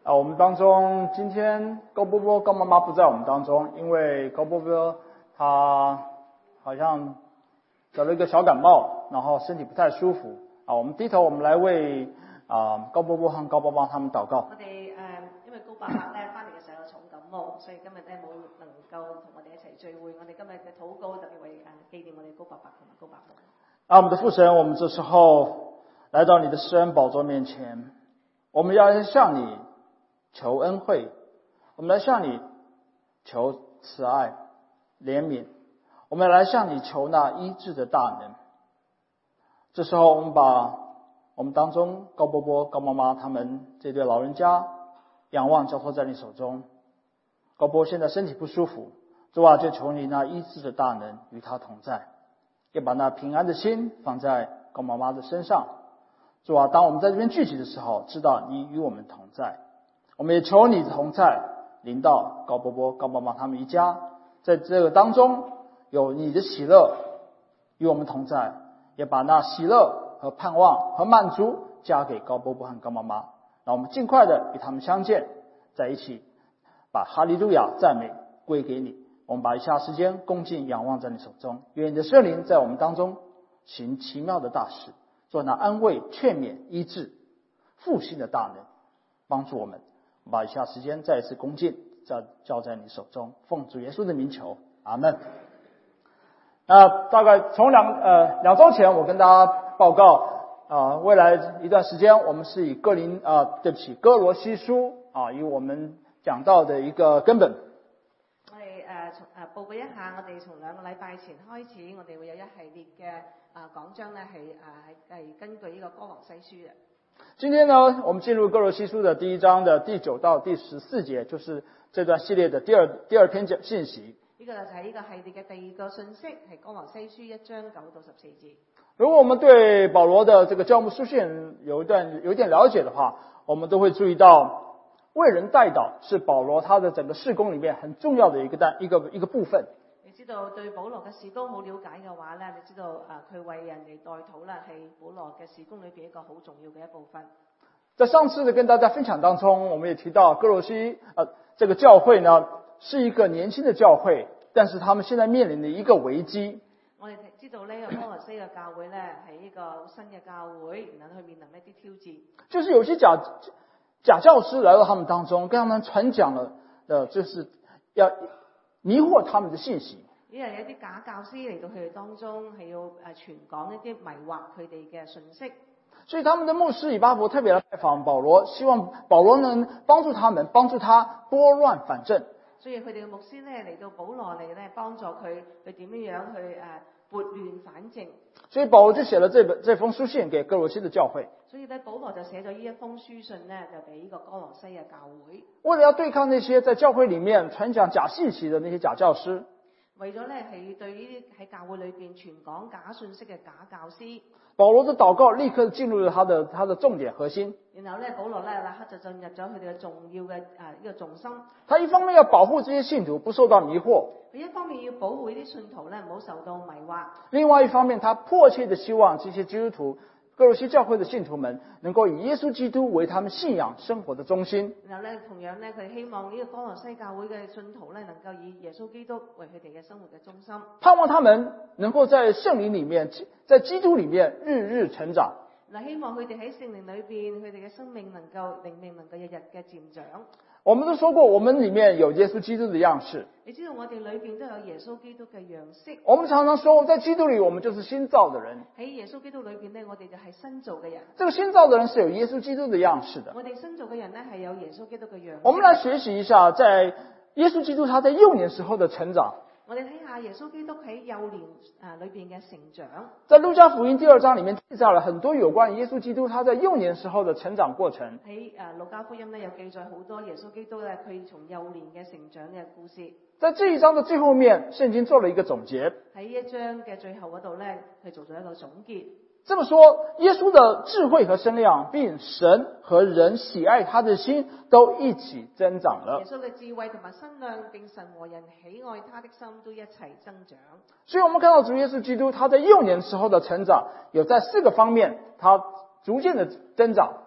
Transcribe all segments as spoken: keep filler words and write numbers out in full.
啊，我们当中今天高波波高妈妈不在我们当中，因为高波波他好像得了一个小感冒，然后身体不太舒服啊。我们低頭，我們來為啊高波波和高爸爸他們禱告。 我哋誒、呃，因為高伯伯咧翻嚟嘅時候有重感冒，所以今日咧冇能夠同我哋一齊聚會。我哋今日嘅禱告特別為誒紀念我哋高伯伯同埋高伯母。 啊，我們的父神，我們這時候來到你的施恩寶座面前，我們要向你求恩惠，我們來向你求慈愛、憐憫，我們來向你求那醫治的大能。這時候，我們把我們當中高波波、高媽媽他們這對老人家仰望交託在你手中。高波現在身體不舒服，主啊，就求你那醫治的大能與他同在，也把那平安的心放在高媽媽的身上。主啊，當我們在這邊聚集的時候，知道你與我們同在，我們也求你的同在臨到高波波、高媽媽他們一家，在這個當中有你的喜樂與我們同在，也把那喜樂和盼望和滿足加給高波波和高媽媽，讓我們盡快的與他們相見，在一起把哈利路亞讚美歸給你。我們把以下時間恭敬仰望在你手中，願你的聖靈在我們當中行奇妙的大事，做那安慰、勸勉、醫治、復興的大能，幫助我們。我把以下時間再一次恭敬交交在你手中，奉主耶穌的名求，阿門。那大概從兩呃兩週前，我跟大家報告啊、呃，未來一段時間，我們是以哥林啊、呃，對不起，哥羅西書啊，以我們講到的一個根本。 我哋誒從誒報告一下，我哋從兩個禮拜前開始，我哋會有一系列嘅啊講章咧，係誒係係根據呢個歌羅西書嘅。 今天呢，我們進入歌羅西書的第一章的第九到第十四節，就是這段系列的第二第二篇信息。 呢個就係呢個系列嘅第二個信息，係歌羅西書一章九到十四節。 如果我們對保羅的這個教牧書信有一段有一點了解的話，我們都會注意到，為人代禱是保羅他的整個事工裡面很重要的一個單一個一個部分。 你知道對保羅嘅事工好了解嘅話咧，你知道啊佢為人哋代禱啦，係保羅嘅事工裏邊一個好重要嘅一部分。 在上次的跟大家分享當中，我們也提到歌羅西呃這個教會呢是一個年輕的教會，但是他們現在面臨的一個危機。 我哋知道呢個歌羅西嘅教會咧係一個新嘅教會，然後去面臨一啲挑戰。就是有些假假教師來到他們當中，跟他們傳講了，呃，就是要迷惑他們的信息。因為有啲假教師嚟到佢哋當中，係要誒傳講一啲迷惑佢哋嘅信息。所以他們的牧師以巴弗特別來拜訪保羅，希望保羅能幫助他們，幫助他撥亂反正。所以佢哋嘅牧師咧嚟到保羅嚟咧幫助佢，佢點樣樣去誒撥亂反正。所以保羅就寫了這本這封書信給歌羅西的教會。所以咧保羅就寫咗呢一封書信咧，就俾呢個歌羅西嘅教會。為了要對抗那些在教會裡面傳講假信息的那些假教師。為咗咧係對呢啲喺教會裏邊傳講假信息嘅假教師。保羅的禱告立刻進入了他的他的重點核心。然後咧，保羅咧立刻就進入咗佢哋嘅重要嘅誒呢個重心。他一方面要保護這些信徒不受到迷惑，佢一方面要保護呢啲信徒咧唔好受到迷惑。另外一方面，他迫切的希望這些基督徒歌羅西教會的信徒們能夠以耶穌基督為他們信仰生活的中心。然後咧，同樣咧，佢希望呢個歌羅西教會嘅信徒咧能夠以耶穌基督為佢哋嘅生活嘅中心。盼望他們能夠在聖靈裡面，在基督裡面日日成長。嗱，希望佢哋喺聖靈裏邊，佢哋嘅生命能夠靈命能夠日日嘅漸長。我們都說過，我們裡面有耶穌基督的樣式。你知道我哋裏邊都有耶穌基督嘅樣式。我們常常說，在基督裡，我們就是新造的人。喺耶穌基督裏邊呢，我哋就係新造嘅人。這個新造的人是有耶穌基督的樣式的。我哋新造嘅人呢，係有耶穌基督嘅樣式。我們來學習一下，在耶穌基督他在幼年時候的成長。我哋睇下耶穌基督喺幼年啊裏邊嘅成長。在路加福音第二章裡面記載了很多有關耶穌基督他在幼年時候的成長過程。喺誒路加福音呢，有記載好多耶穌基督咧佢從幼年嘅成長嘅故事。在這一章的最後面，聖經做了一個總結。喺一章嘅最後嗰度咧，佢做咗一個總結。這麼說，耶穌的智慧和身量，並神和人喜愛他的心都一起增長了。耶穌嘅智慧同埋身量，並神和人喜愛他的心都一齊增長。所以我們看到主耶穌基督他在幼年時候的成長，有在四個方面，他逐漸的增長。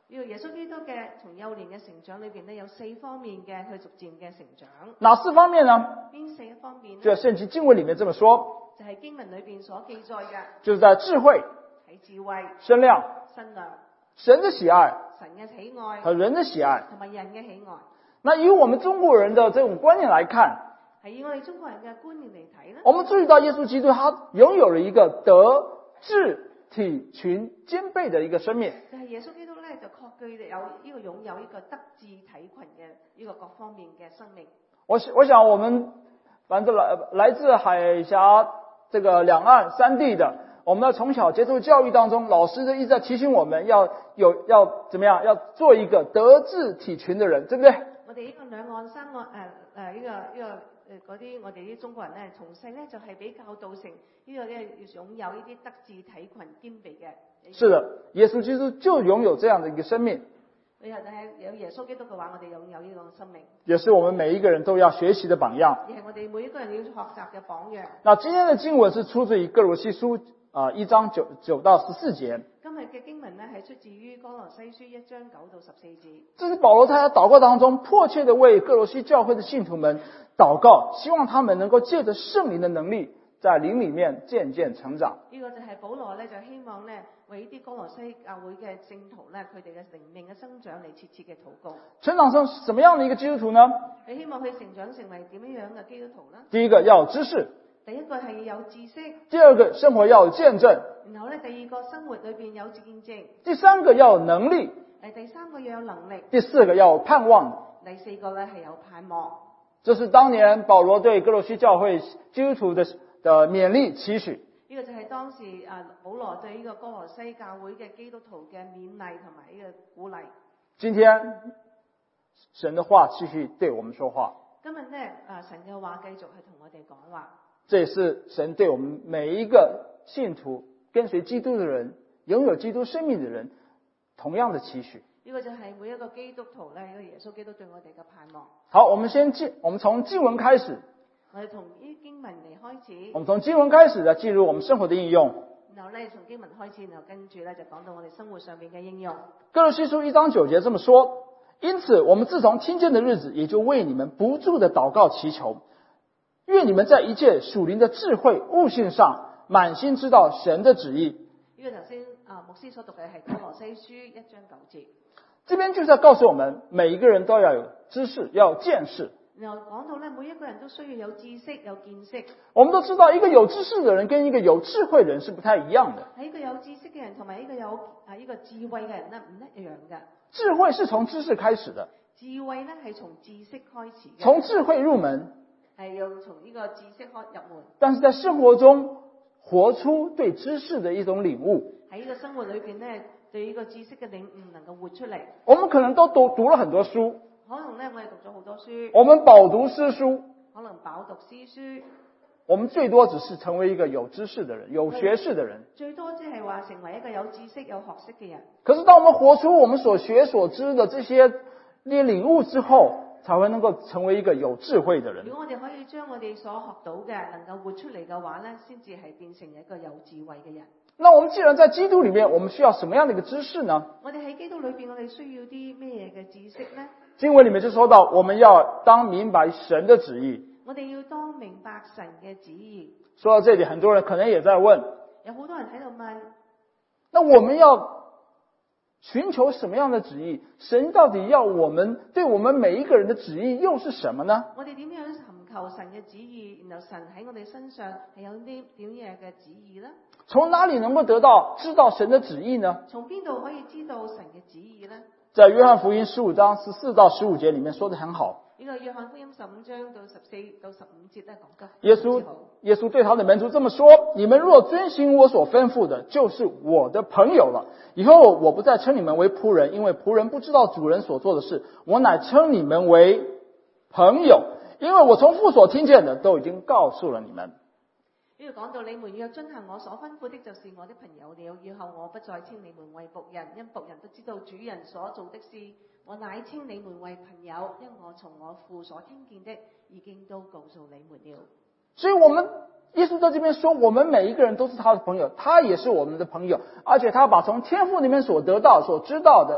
呢個耶穌基督嘅從幼年嘅成長裏邊咧，有四方面嘅去逐漸嘅成長。 哪四方面呢？ 邊四方面呢？ 就在聖經經文裡面這麼說， 就係經文裏邊所記載嘅， 就是在智慧、 喺智慧、 身量、 身量、 神的喜愛神嘅喜愛和人的喜愛。 同埋人嘅喜愛。 那以我們中國人的這種觀念來看， 係以我哋中國人嘅觀念嚟睇咧， 我們注意到耶穌基督他擁有了一個德智體群兼備的一個生命。 就係耶穌基督咧，就確據有呢個擁有一個德智體群嘅呢個各方面嘅生命。 我我想我們反正來來自海峽這個兩岸三地的，我們要從小接受教育當中，老師就一直在提醒我們要有要怎麼樣，要做一個德智體群的人，對不對？ 我哋呢個兩岸三岸誒誒呢個呢個誒嗰啲我哋啲中國人咧，從細咧就係俾教導成呢個咧要擁有呢啲德智體群兼備嘅。 是的，耶穌基督就擁有這樣的一個生命。 你係有耶穌基督嘅話，我哋擁有呢個生命， 也是我們每一個人都要學習的榜樣。 亦係我哋每一個人要學習嘅榜樣。 那今天的經文是出自於歌羅西書啊、呃、一章九九到十四節。 今日嘅經文呢，係出自於歌羅西書一章九到十四節。 這是保羅他在禱告當中迫切的為歌羅西教會的信徒們禱告，希望他們能夠借着聖靈的能力，在靈裡面漸漸成長。 呢個就係保羅咧，就希望咧為啲歌羅西教會嘅聖徒咧，佢哋嘅靈命嘅生長嚟切切嘅禱告。 成長成什麼樣的一個基督徒呢？ 你希望佢成長成為點樣樣嘅基督徒呢？ 第一個要有知識， 第一個係有知識。 第二個生活要有見證。 然後咧，第二個生活裏邊有見證。 第三個要有能力。 誒，第三個要有能力。 第四個要有盼望。 第四個咧係有盼望。 這是當年保羅對歌羅西教會基督徒的的勉勵期許。 呢個就係當時啊保羅對呢個歌羅西教會嘅基督徒嘅勉勵同埋呢個鼓勵。 今天神的話繼續對我們說話。 今日咧啊神嘅話繼續係同我哋講話。 這也是神對我們每一個信徒跟隨基督的人，擁有基督生命的人同樣的期許。 呢個就係每一個基督徒咧，呢個耶穌基督對我哋嘅盼望。 好，我們先進，我們從經文開始。 我哋從呢經文嚟開始。 我們從經文開始，來進入我們生活的應用。 然後咧，從經文開始，然後跟住咧就講到我哋生活上面嘅應用。 歌羅西書一章九節這麼說：因此，我們自從聽見的日子，也就為你們不住的禱告祈求，願你們在一切屬靈的智慧悟性上，滿心知道神的旨意。 呢個頭先啊牧師所讀嘅係歌羅西書一章九節。 這邊就是要告訴我們，每一個人都要有知識，要有見識。 然後講到咧，每一個人都需要有知識、有見識。 我們都知道，一個有知識的人跟一個有智慧的人是不太一樣的。 係一個有知識嘅人同埋一個有啊呢個智慧嘅人咧，唔一樣嘅。 智慧是從知識開始的。 智慧咧係從知識開始嘅。 從智慧入門。 係要從呢個知識開入門。 但是在生活中活出對知識的一種領悟。 喺呢個生活裏邊咧，對呢個知識嘅領悟能夠活出嚟。 我們可能都讀讀了很多書。 可能咧，我哋讀咗好多書。 我們飽讀詩書。 可能飽讀詩書。 我們最多只是成為一個有知識的人，有學識的人。 最多即係話成為一個有知識、有學識嘅人。 可是當我們活出我們所學所知的這些呢領悟之後，才會能夠成為一個有智慧的人。 如果我哋可以將我哋所學到嘅能夠活出嚟嘅話咧，先至係變成一個有智慧嘅人。 那我們既然在基督裏面，我們需要什麼樣的一個知識呢？ 我哋喺基督裏邊，我哋需要啲咩嘅知識呢？ 經文裏面就說到，我們要當明白神的旨意。 我哋要當明白神嘅旨意。 說到這裡，很多人可能也在問， 有好多人喺度問， 那我們要尋求什麼樣的旨意？神到底要我們對我們每一個人的旨意又是什麼呢？ 我哋點樣尋求神嘅旨意？然後神喺我哋身上係有啲點樣嘅旨意呢？ 從哪裡能夠得到知道神的旨意呢？ 從邊度可以知道神嘅旨意呢？ 在約翰福音十五章十四到十五節裡面說得很好。 呢個約翰福音十五章到十四到十五節咧講得耶穌耶穌對他的門徒這麼說：你們若遵行我所吩咐的，就是我的朋友了。以後我不再稱你們為僕人，因為僕人不知道主人所做的事，我乃稱你們為朋友，因為我從父所聽見的都已經告訴了你們。 呢度講到你們要遵行我所吩咐的，就是我的朋友了。以後我不再稱你們為僕人，因僕人都知道主人所做的事。我乃稱你們為朋友，因我從我父所聽見的，已經都告訴你們了。 所以我們耶穌在這邊說，我們每一個人都是他的朋友，他也是我們的朋友，而且他把從天父那邊所得到、所知道的，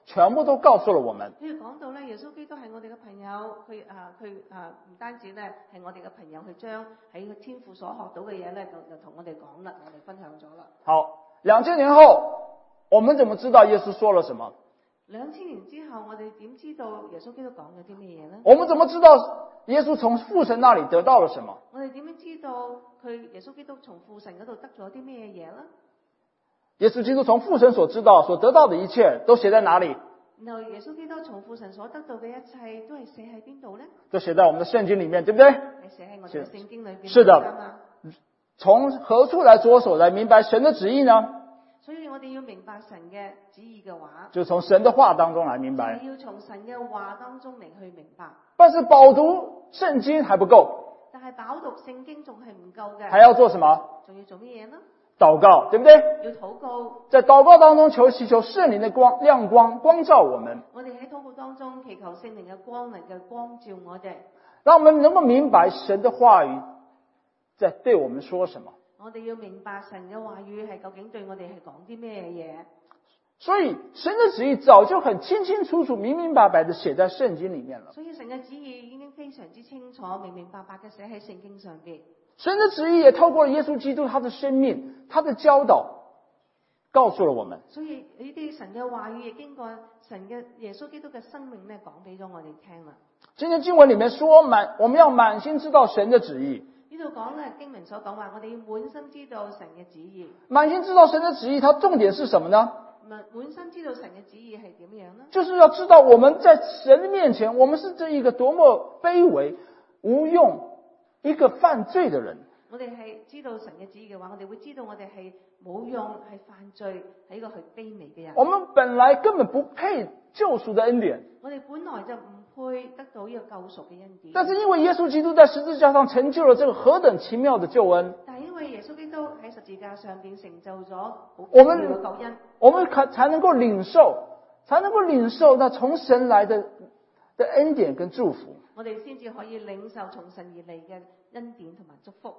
全部都告訴了我們。 譬如講到咧，耶穌基督係我哋嘅朋友，佢啊佢啊唔單止咧係我哋嘅朋友，佢將喺天父所學到嘅嘢咧，就就同我哋講啦，我哋分享咗啦。 好，兩千年後，我們怎麼知道耶穌說了什麼？ 兩千年之後，我哋點知道耶穌基督講咗啲咩嘢咧？ 我們怎麼知道耶穌從父神那裏得到了什麼？ 我哋點樣知道佢耶穌基督從父神嗰度得咗啲咩嘢咧？ 耶穌基督從父神所知道、所得到的一切，都寫在哪裏？ 然後耶穌基督從父神所得到嘅一切，都係寫喺邊度咧？ 都寫在我們的聖經裏面，對不對？ 係寫喺我哋嘅聖經裏邊。 是的。從何處來着手來明白神的旨意呢？ 所以我哋要明白神嘅旨意嘅話， 就從神的話當中來明白。 要從神嘅話當中嚟去明白。 但是飽讀聖經還不夠。 但係飽讀聖經仲係唔夠嘅。 還要做什麼？ 仲要做乜嘢呢？ 禱告，對不對？ 要禱告。 在禱告當中求祈求聖靈的光亮光光照我們。 我哋喺禱告當中祈求聖靈嘅光能夠光照我哋， 讓我們能夠明白神的話語在對我們說什麼。 我哋要明白神嘅話語係究竟對我哋係講啲咩嘢。 所以神的旨意早就很清清楚楚、明明白白的寫在聖經裏面了。 所以神嘅旨意已經非常之清楚、明明白白嘅寫喺聖經上邊。 神的旨意也透過了耶穌基督他的生命、他的教導，告訴了我們。 所以呢啲神嘅話語亦經過神嘅耶穌基督嘅生命咧，講俾咗我哋聽啦。 今天經文裏面說滿，我們要滿心知道神的旨意。 呢度講咧經文所講話，我哋要滿心知道神嘅旨意。 滿心知道神的旨意，它重點是什麼呢？ 滿滿心知道神嘅旨意係點樣呢？ 就是要知道我們在神的面前，我們是這一個多麼卑微、無用、一個犯罪的人。 我哋係知道神嘅旨意嘅話，我哋會知道我哋係冇用、係犯罪、係一個係卑微嘅人。 我們本來根本不配救贖的恩典。 我哋本來就唔配得到呢個救贖嘅恩典。 但是因為耶穌基督在十字架上成就了這個何等奇妙的救恩， 但係因為耶穌基督喺十字架上邊成就咗好我們奇妙嘅救恩， 我們才能夠領受，才能夠領受那從神來的的恩典跟祝福。 我哋先至可以領受從神而嚟嘅恩典同埋祝福。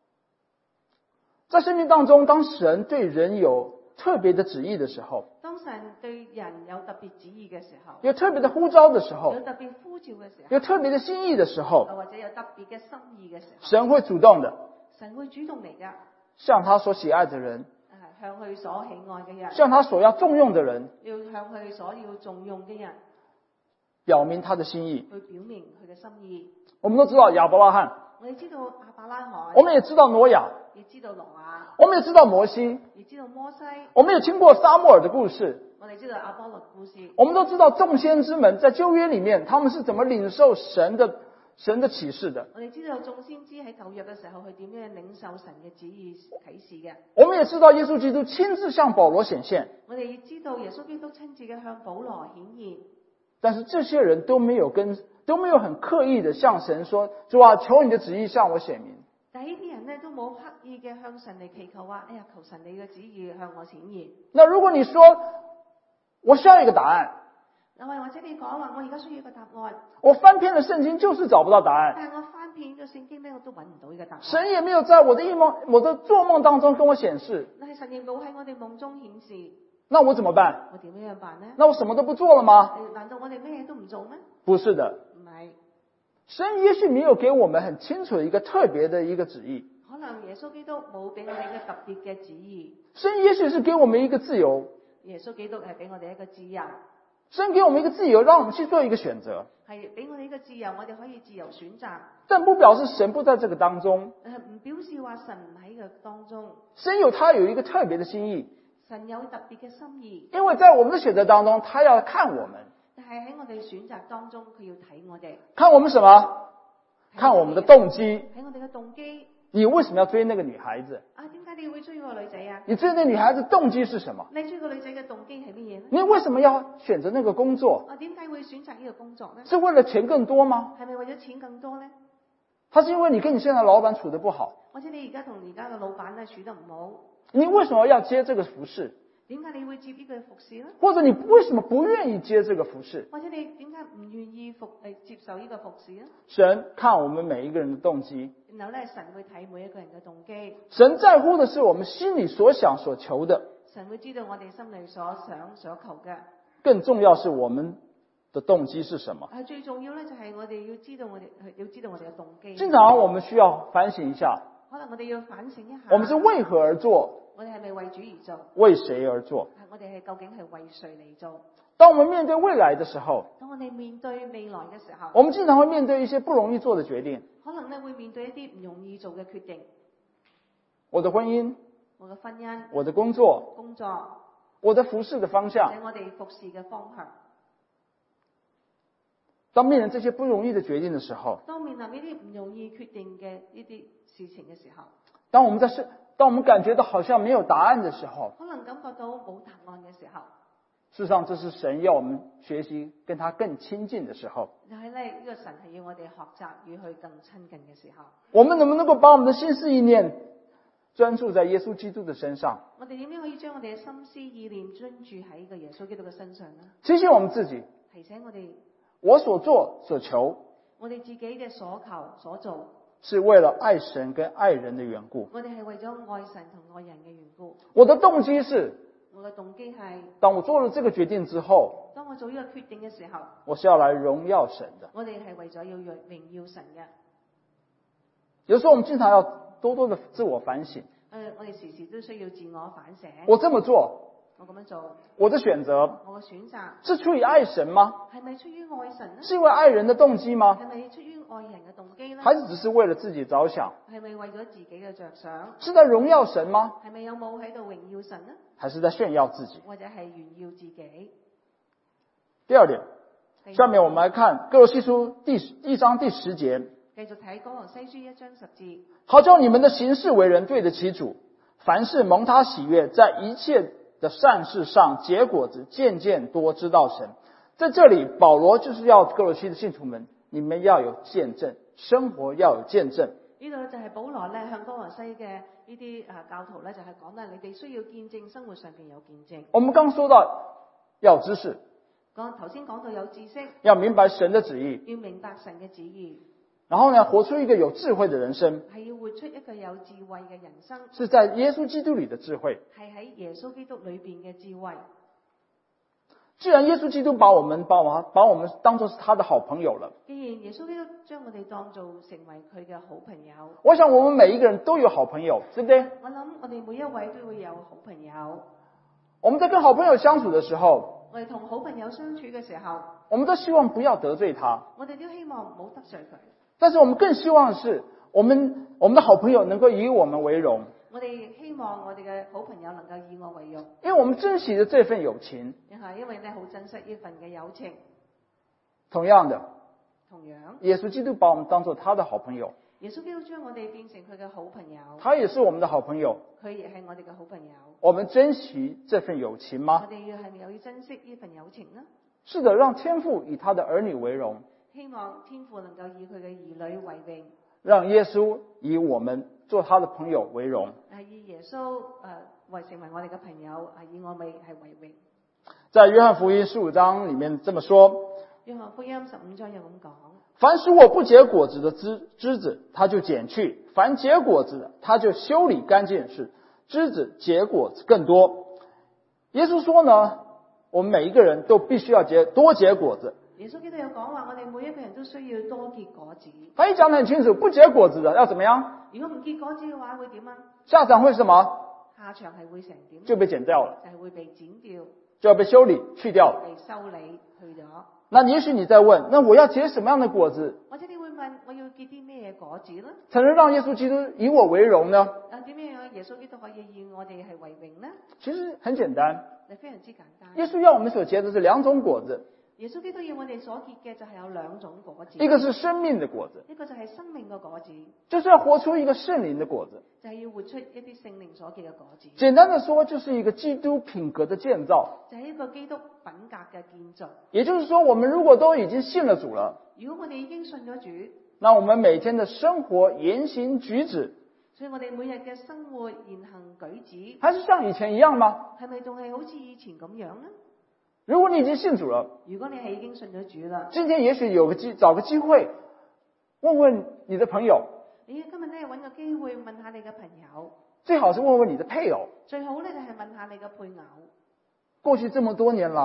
在生命當中，當神對人有特別的旨意的時候， 當神對人有特別旨意嘅時候， 有特別的呼召的時候， 有特別呼召嘅時候， 有特別的心意的時候， 或者有特別嘅心意嘅時候， 神會主動的， 神會主動嚟噶， 向他所喜愛的人， 向佢所喜愛嘅人， 向他所要重用的人， 要向佢所要重用嘅人， 表明他的心意， 去表明佢嘅心意。 我們都知道亞伯拉罕， 我哋知道亞伯拉罕， 我們也知道挪亞， 也知道挪亞， 我們也知道摩西， 也知道摩西， 我們也聽過撒母耳的故事， 我哋知道亞波羅故事， 我們都知道眾先知們在舊約裏面他們是怎麼領受神的神的啟示的。 我哋知道眾先知喺舊約嘅時候佢點樣領受神嘅旨意啟示嘅。 我們也知道耶穌基督親自向保羅顯現， 我哋知道耶穌基督親自嘅向保羅顯現。 但是這些人都沒有跟都沒有很刻意的向神說，主啊，求你的旨意向我顯明。 但係呢啲人咧都冇刻意嘅向神嚟祈求話，哎呀，求神你嘅旨意向我顯現。 那如果你說我需要一個答案， 又或者你講話我而家需要一個答案， 我翻遍了聖經就是找不到答案。 但係我翻遍咗聖經咧，我都揾唔到呢個答案。 神也沒有在我的異夢、我的做夢當中跟我顯示。 但係神亦冇喺我哋夢中顯示。 那我怎麼辦？ 我點樣辦呢？ 那我什麼都不做了嗎？ 難道我哋咩都唔做咩？ 不是的。 唔係。 神也許沒有給我們很清楚的一個特別的一個旨意。 可能耶穌基督冇俾我哋一個特別嘅旨意。 神也許是給我們一個自由。 耶穌基督係俾我哋一個自由。 神給我們一個自由，讓我們去做一個選擇。 係俾我哋一個自由，我哋可以自由選擇。 但不表示神不在這個當中。 誒，唔表示話神唔喺個當中。 神有他有一個特別的心意。 神有特別嘅心意。 因為在我們的選擇當中，他要看我們。 但係喺我哋選擇當中，佢要睇我哋。 看我們什麼？看我們的動機。 睇我哋嘅動機。 你為什麼要追那個女孩子？ 啊，點解你會追個女仔啊？ 你追那個女孩子動機是什麼？ 你追個女仔嘅動機係乜嘢呢？ 你為什麼要選擇那個工作？ 啊，點解會選擇呢個工作呢？ 是為了錢更多嗎？ 係咪為咗錢更多呢？ 他是因為你跟你現在老闆處得不好， 或者你而家同而家嘅老闆咧處得唔好？ 你為什麼要接這個服侍？ 點解你會接呢個服侍呢？ 或者你為什麼不願意接這個服侍？ 或者你點解唔願意服誒接受呢個服侍呢？ 神看我們每一個人的動機， 然後咧神會睇每一個人嘅動機。 神在乎的是我們心裡所想所求的。 神會知道我哋心裡所想所求嘅。 更重要是我們的動機是什麼？ 係最重要咧，就係我哋要知道我哋要知道我哋嘅動機。 經常我們需要反省一下， 可能我哋要反省一下， 我們是為何而做？ 我哋係咪為主而做？ 為誰而做？ 我哋係究竟係為誰嚟做？ 當我們面對未來的時候， 當我哋面對未來嘅時候， 我們經常會面對一些不容易做的決定。 可能咧會面對一啲唔容易做嘅決定。 我的婚姻， 我嘅婚姻， 我的工作， 工作， 我的服侍的方向， 或者我哋服侍嘅方向。 當面臨這些不容易的決定的時候， 當面臨呢啲唔容易決定嘅呢啲事情嘅時候， 當我們在是當我們感覺到好像沒有答案的時候， 可能感覺到冇答案嘅時候， 事實上這是神要我們學習跟他更親近的時候。 就係咧呢個神係要我哋學習與佢更親近嘅時候。 我們能不能夠把我們的心思意念專注在耶穌基督的身上？ 我哋點樣可以將我哋嘅心思意念專注喺呢個耶穌基督嘅身上呢？ 提醒我們自己， 提醒我哋， 我所做所求， 我哋自己嘅所求所做， 是為了愛神跟愛人的緣故。 我哋係為咗愛神同愛人嘅緣故。 我的動機是， 我嘅動機係， 當我做了這個決定之後， 當我做呢個決定嘅時候， 我是要來榮耀神的。 我哋係為咗要榮耀神嘅。 有時候我們經常要多多的自我反省。 誒，我哋時時都需要自我反省。 我這麼做， 我咁樣做， 我的選擇， 我嘅選擇是出於愛神嗎？ 係咪出於愛神呢？ 是因為愛人的動機嗎？ 係咪出於愛人嘅動機呢？ 還是只是為了自己着想？ 係咪為咗自己嘅着想？ 是在榮耀神嗎？ 係咪有冇喺度榮耀神呢？ 還是在炫耀自己？ 或者係炫耀自己？ 第二點，下面我們來看歌羅西書第一章第十節。 繼續睇歌羅西書一章十節。 好叫你們的行事為人對得起主，凡事蒙他喜悅，在一切的善事上結果子，漸漸多知道神。在這裡，保羅就是要歌羅西的信徒們，你們要有見證，生活要有見證。 呢度就係保羅咧向歌羅西嘅呢啲啊教徒咧就係講啦，你哋需要見證，生活上邊有見證。 我們剛說到要知識， 講頭先講到有知識， 要明白神的旨意， 要明白神嘅旨意。 然後呢，活出一個有智慧的人生， 係要活出一個有智慧嘅人生， 是在耶穌基督裡的智慧， 係喺耶穌基督裏邊嘅智慧。 既然耶穌基督把我們把我把我們當作是他的好朋友了， 既然耶穌基督將我哋當做成為佢嘅好朋友， 我想我們每一個人都有好朋友，對不對？ 我諗我哋每一位都會有好朋友。 我們在跟好朋友相處的時候， 我哋同好朋友相處嘅時候， 我們都希望不要得罪他， 我哋都希望唔好得罪佢。 但是我們更希望的是，我們我們的好朋友能夠以我們為榮。 我哋希望我哋嘅好朋友能夠以我為榮， 因為我們珍惜的這份友情。 係因為咧好珍惜呢份嘅友情。 同樣的， 同樣， 耶穌基督把我們當作他的好朋友。 耶穌基督將我哋變成佢嘅好朋友， 他也是我們的好朋友。 佢亦係我哋嘅好朋友。 我們珍惜這份友情嗎？ 我哋要係咪有要珍惜呢份友情呢？ 是的，讓天父以他的兒女為榮。 希望天父能夠以佢嘅兒女為榮， 讓耶穌以我們做他的朋友為榮。 係以耶穌誒為成為我哋嘅朋友，係以我哋係為榮。 在約翰福音十五章裏面這麼說： 約翰福音十五章有咁講， 凡屬我不結果子的枝枝子，他就剪去；凡結果子的，他就修理乾淨，使枝子結果子更多。耶穌說呢，我們每一個人都必須要結多結果子。 耶穌基督有講話，我哋每一個人都需要多結果子。 他一講得很清楚，不結果子的要怎麼樣？ 如果唔結果子嘅話，會點啊？ 下場會什麼？ 下場係會成點？ 就被剪掉了， 就係會被剪掉， 就要被修理去掉了。 被修理去咗。 那也許你在問，那我要結什麼樣的果子？ 或者你會問，我要結啲咩果子呢？ 才能讓耶穌基督以我為榮呢？ 啊，點樣耶穌基督可以以我哋係為榮呢？ 其實很簡單， 係非常之簡單。 耶穌要我們所結的是兩種果子。 耶穌基督要我哋所結嘅就係有兩種果子， 一個是生命的果子， 一個就係生命嘅果子， 就是要活出一個聖靈的果子， 就係要活出一啲聖靈所結嘅果子。 簡單的說，就是一個基督品格的建造， 就係一個基督品格嘅建造。 也就是說，我們如果都已經信了主了， 如果我哋已經信咗主， 那我們每天的生活言行舉止， 所以我哋每日嘅生活言行舉止， 還是像以前一樣嗎？ 係咪仲係好似以前咁樣呢？ 如果你已經信主了， 如果你係已經信咗主啦， 今天也許有個機找個機會，問問你的朋友， 你今日咧揾個機會問下你嘅朋友， 最好是問問你的配偶。 最好咧就係問下你嘅配偶。 過去這麼多年來，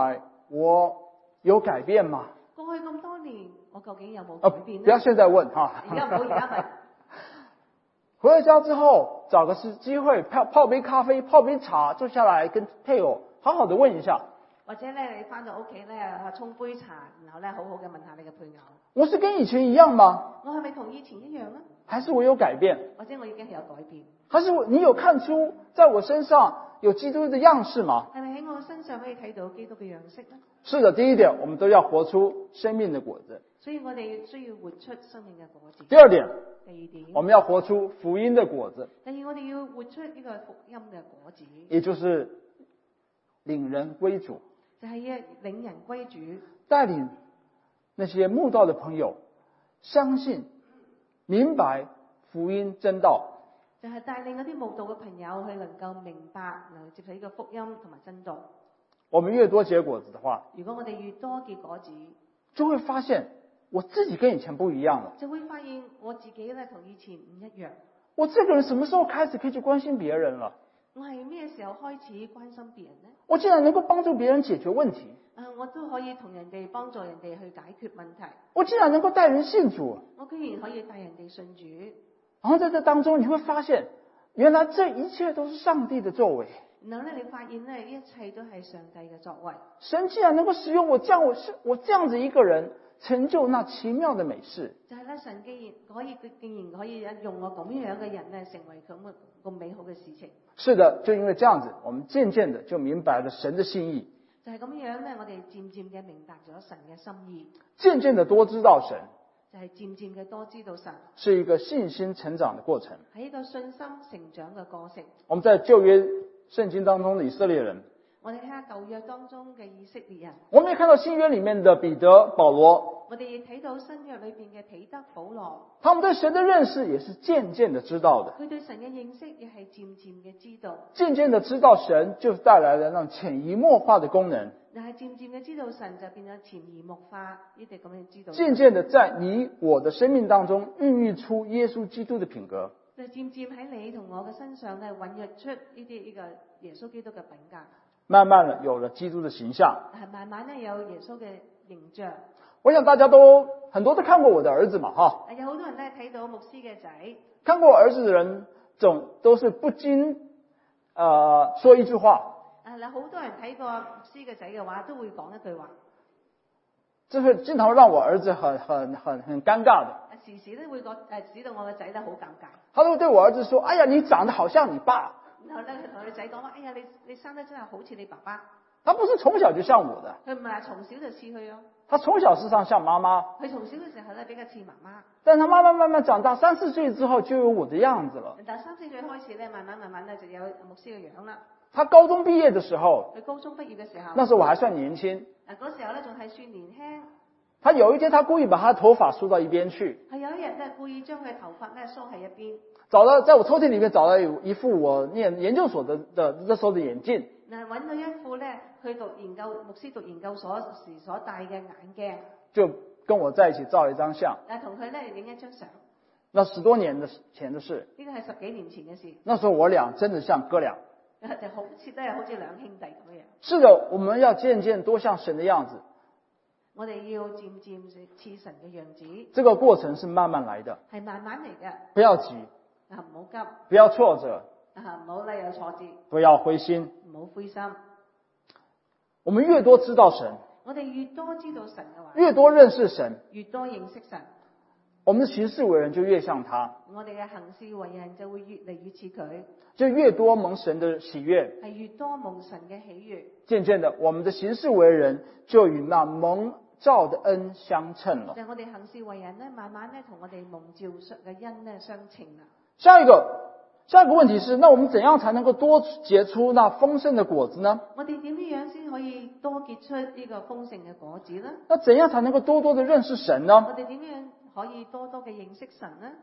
我有改变吗？ 過去咁多年，我究竟有冇啊， 改變不要呢？ 现在问哈。 而家唔好而家問。 回到家之後，找個時機會泡泡杯咖啡，泡杯茶，坐下來跟配偶好好的問一下。 或者咧，你翻到屋企咧，沖杯茶，然後咧好好嘅問下你嘅配偶， 我是跟以前一樣嗎？ 我係咪同以前一樣呢？ 還是我有改變？ 或者我已經係有改變？ 還是我你有看出在我身上有基督的樣式嗎？ 係咪喺我身上可以睇到基督嘅樣式呢？ 是的，第一點，我們都要活出生命的果子。 所以我哋需要活出生命嘅果子。 第二點， 第二點， 我們要活出福音的果子。 第二，我哋要活出呢個福音嘅果子， 也就是領人歸主， 就係要領人歸主， 帶領那些慕道的朋友相信、明白福音真道。 就係帶領嗰啲慕道嘅朋友去能夠明白，能夠接受呢個福音同埋真道。 我們越多結果子的話， 如果我哋越多結果子， 就會發現我自己跟以前不一樣了。 就會發現我自己咧同以前唔一樣。 我這個人什麼時候開始可以去關心別人了？ 我係咩時候開始關心別人呢？ 我竟然能夠幫助別人解決問題。 啊，我都可以同人哋幫助人哋去解決問題。 我竟然能夠帶人信主。 我居然可以帶人哋信主。 然後在這當中，你會發現，原來這一切都是上帝的作為。 然後咧，你發現咧，一切都係上帝嘅作為。 神竟然能夠使用我這樣，我是我這樣子一個人，成就那奇妙的美事。 就係咧，神既然可以，佢竟然可以用我咁樣嘅人咧，成為咁嘅咁美好嘅事情。 是的，就因為這樣子，我們漸漸的就明白了神的心意。 就係咁樣咧，我哋漸漸嘅明白咗神嘅心意。 漸漸的多知道神。 就係漸漸嘅多知道神。 是一個信心成長的過程。 係一個信心成長嘅過程。 我們在舊約聖經當中的以色列人， 我哋睇下舊約當中嘅以色列人。 我們也看到新約裏面的彼得、保羅。 我哋亦睇到新約裏邊嘅彼得、保羅。 他們對神的認識也是漸漸的知道的。 佢對神嘅認識亦係漸漸嘅知道。 漸漸的知道神，就帶來了那潛移默化的功能。 但係漸漸嘅知道神，就變咗潛移默化呢啲咁樣知道。 漸漸的在你我的生命當中孕育出耶穌基督的品格。 就漸漸喺你同我嘅身上咧，孕育出呢啲呢個耶穌基督嘅品格。 慢慢的有了基督的形象。 係慢慢咧有耶穌嘅形象。 我想大家都很多都看過我的兒子嘛，哈。 有好多人咧睇到牧師嘅仔。 看過我兒子的人總都是不禁，呃，說一句話。 啊，嗱，好多人睇過牧師嘅仔嘅話，都會講一句話。 這會經常讓我兒子很很很很尷尬的。 時時都會覺誒，使到我嘅仔咧好尷尬。 他都會對我兒子說：哎呀，你長得好像你爸。 然後咧，佢同佢仔講話：哎呀，你你生得真係好似你爸爸。 他不是從小就像我的。 佢唔係話從小就似佢咯。 他從小事實上像媽媽。 佢從小嘅時候咧比較似媽媽。 但他慢慢慢慢長大，三四歲之後就有我的樣子了。 但三四歲開始咧，慢慢慢慢咧就有牧師嘅樣啦。 他高中畢業的時候， 佢高中畢業嘅時候， 那時候我還算年輕。 嗱，嗰時候咧仲係算年輕。 他有一天，他故意把他的頭髮梳到一邊去。 係有一日咧，故意將佢頭髮咧梳喺一邊。找到在我抽屜裏面找到一副我念研究所的的那時候的眼鏡。 嗱，揾到一副咧，佢讀研究牧師讀研究所時所戴嘅眼鏡。 就跟我在一起照了一張相。 嗱，同佢咧影一張相。 那十多年的前的事。 呢個係十幾年前嘅事。 那時候我倆真的像哥倆。 就好似都係好似兩兄弟咁樣。 是的，我們要漸漸多像神的樣子。 我哋要漸漸似神嘅樣子。 這個過程是慢慢來的。 係慢慢嚟嘅。 不要急。 啊，唔好急。 不要挫折。 啊，唔好咧有挫折。 不要灰心。 唔好灰心。 我們越多知道神， 我哋越多知道神嘅話， 越多認識神， 越多認識神， 我們的行事為人就越像他。 我哋嘅行事為人就會越嚟越似佢。 就越多蒙神的喜悅， 係越多蒙神嘅喜悅。 漸漸的，我們的行事為人就與那蒙召的恩相稱了。 就係我哋行事為人咧，慢慢咧同我哋蒙召嘅恩咧相稱啦。 下一個，下一個問題是，那我們怎樣才能夠多結出那豐盛的果子呢？ 我哋點樣先可以多結出呢個豐盛嘅果子呢？ 那怎樣才能夠多多的認識神呢？ 我哋點樣可以多多嘅認識神呢？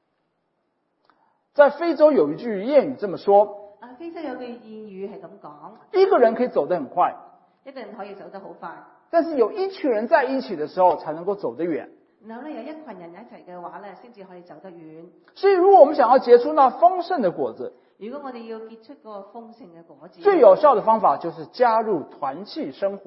在非洲有一句諺語這麼說： 啊，非洲有句諺語係咁講， 一個人可以走得很快， 一個人可以走得好快， 但是有一群人在一起的時候，才能夠走得遠。 然後咧有一群人一齊嘅話咧，先至可以走得遠。 所以，如果我們想要結出那豐盛的果子， 如果我哋要結出個豐盛嘅果子， 最有效的方法就是加入團契生活，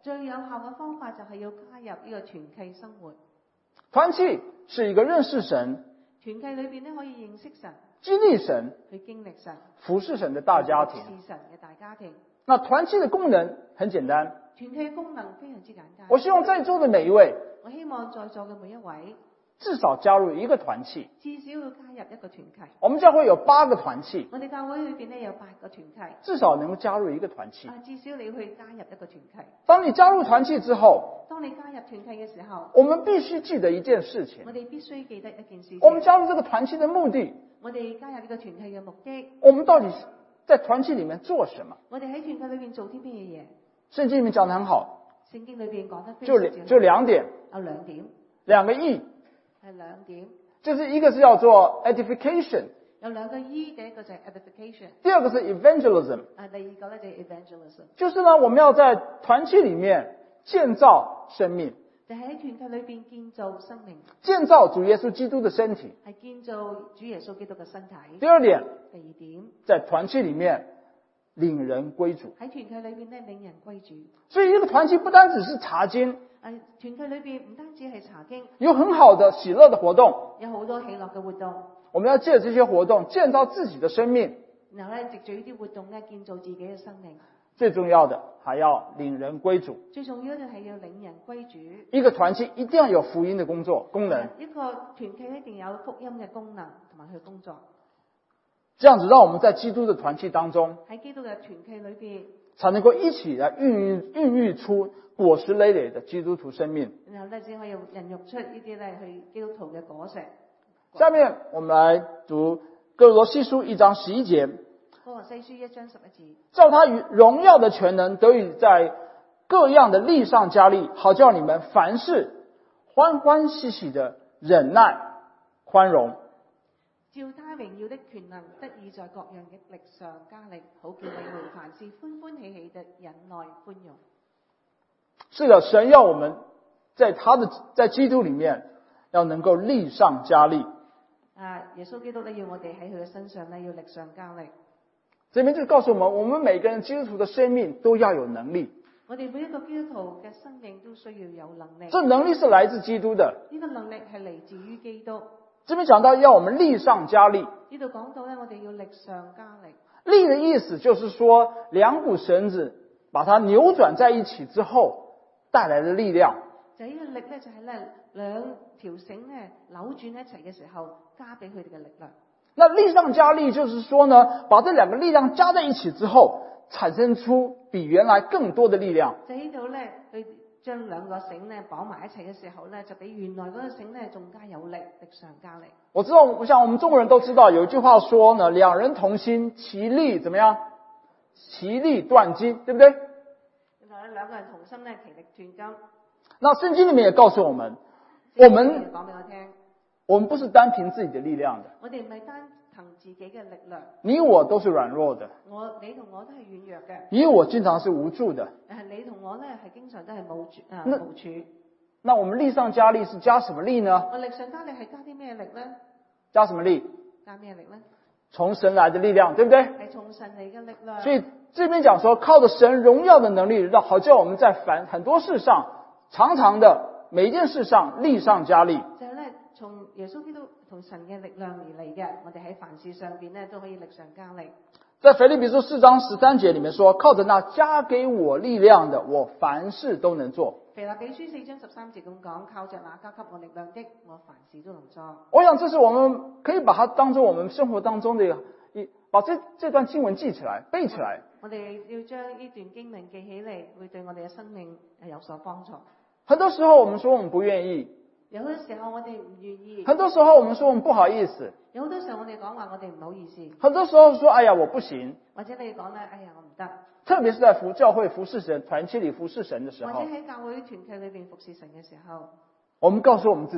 最有效嘅方法就係要加入呢個團契生活。 團契是一個認識神、 團契裏邊咧可以認識神、 經歷神、 去經歷神、 服侍神的大家庭。 服侍神嘅大家庭。 那團契的功能很簡單。 團契嘅功能非常之簡單。 我希望在座的每一位， 我希望在座嘅每一位， 至少加入一個團契。 至少要加入一個團契。 我們教會有八個團契。 我哋教會裏邊咧有八個團契。 至少能夠加入一個團契。 啊，至少你去加入一個團契。 當你加入團契之後， 當你加入團契嘅時候， 我們必須記得一件事情。 我哋必須記得一件事情。 我們加入這個團契的目的。 我哋加入呢個團契嘅目的。 我們到底在團契裡面做什麼？ 我哋喺團契裏邊做啲咩嘢？ 聖經裡面講得很好。 聖經裏邊講得非就常之好。 就兩點。 有兩點。 兩個意。 係兩點。 就是一個是叫做 edification。 有兩個 E， 第一個就係 edification， 第二個是 evangelism。 啊，第二個咧就係 evangelism。 就是呢，我們要在團契裡面建造生命。 就喺團契裏邊建造生命。 建造主耶穌基督的身體。 係建造主耶穌基督嘅身體。 第二點。 第二點。 在團契裡面領人歸主。 喺團契裏邊咧領人歸主。 所以，這個團契不單只是查經。 誒，團契裏邊唔單止係查經， 有很好的喜樂的活動， 有好多喜樂嘅活動。 我們要借這些活動建造自己的生命。 然後咧，藉住呢啲活動咧，建造自己嘅生命。 最重要的，還要領人歸主。 最重要嘅係要領人歸主。 一個團契一定要有福音的工作功能。 一個團契一定有福音嘅功能同埋佢工作。 這樣子，讓我們在基督的團契當中， 喺基督嘅團契裏邊， 才能夠一起來孕育孕育出果實累累的基督徒生命。 然後咧，只可以孕育出呢啲咧去基督徒嘅果實。 下面我們來讀哥羅西書一章十一節。 哥羅西書一章十一節。 照他與榮耀的權能，得以在各樣的力上加力，好叫你們凡事歡歡喜喜的忍耐寬容。 照他榮耀的權能，得以在各樣嘅力上加力，好叫你們凡事歡歡喜喜的忍耐寬容。 是的，神要我們在他的在基督裡面要能夠力上加力。 啊，耶穌基督咧要我哋喺佢嘅身上咧要力上加力。 這邊就告訴我們，我們每個人基督徒的生命都要有能力。 我哋每一個基督徒嘅生命都需要有能力。 這能力是來自基督的。 呢個能力係嚟自於基督。 這邊講到要我們力上加力。 呢度講到咧，我哋要力上加力。 力的意思就是說，兩股繩子把它扭轉在一起之後帶來的力量。 就呢個力咧，就係咧兩條繩咧扭轉一齊嘅時候，加俾佢哋嘅力量。 那力上加力，就是說呢，把這兩個力量加在一起之後，產生出比原來更多的力量。 就呢度咧，去將兩個繩咧綁埋一齊嘅時候咧，就比原來嗰個繩咧仲加有力，力上加力。 我知道，我想我們中國人都知道有一句話說呢，兩人同心，其利怎麼樣？其利斷金，對不對？ 然後咧，兩個人同心咧，其力斷金。 那聖經裡面也告訴我們，我們講俾我聽， 我們不是單憑自己的力量的。 我哋唔係單憑自己嘅力量。 你我都是軟弱的。 我你同我都係軟弱嘅。 你我經常是無助的。 誒，你同我咧係經常都係無助啊無處。 那我們力上加力是加什麼力呢？ 我力上加力係加啲咩力咧？ 加什麼力？ 加咩力咧？ 從神來的力量，對不對？ 係從神嚟嘅力量。 所以這邊講說，靠着神榮耀的能力，讓好叫我們在凡很多事上，常常的每一件事上力上加力。 就係咧，從耶穌基督同神嘅力量而嚟嘅，我哋喺凡事上邊咧都可以力上加力。 在腓立比書四章十三節裡面說，靠着那加給我力量的，我凡事都能做。 腓立比書四章十三節咁講，靠着那加給我力量的，我凡事都能做。 我想這是我們可以把它當作我們生活當中的一，把這這段經文記起來、背起來。 我哋要將呢段經文記起嚟，會對我哋嘅生命有所幫助。 很多時候我們說我們不願意， 有好多時候我哋唔願意。 很多時候我們說我們不好意思。 有好多時候我哋講話我哋唔好意思。 很多時候說，哎呀，我不行。 或者你講咧，哎呀，我唔得。 特別是在服教會服侍神、團契裏服侍神的時候， 或者喺教會團契裏邊服侍神嘅時候， 我們告訴我們自己，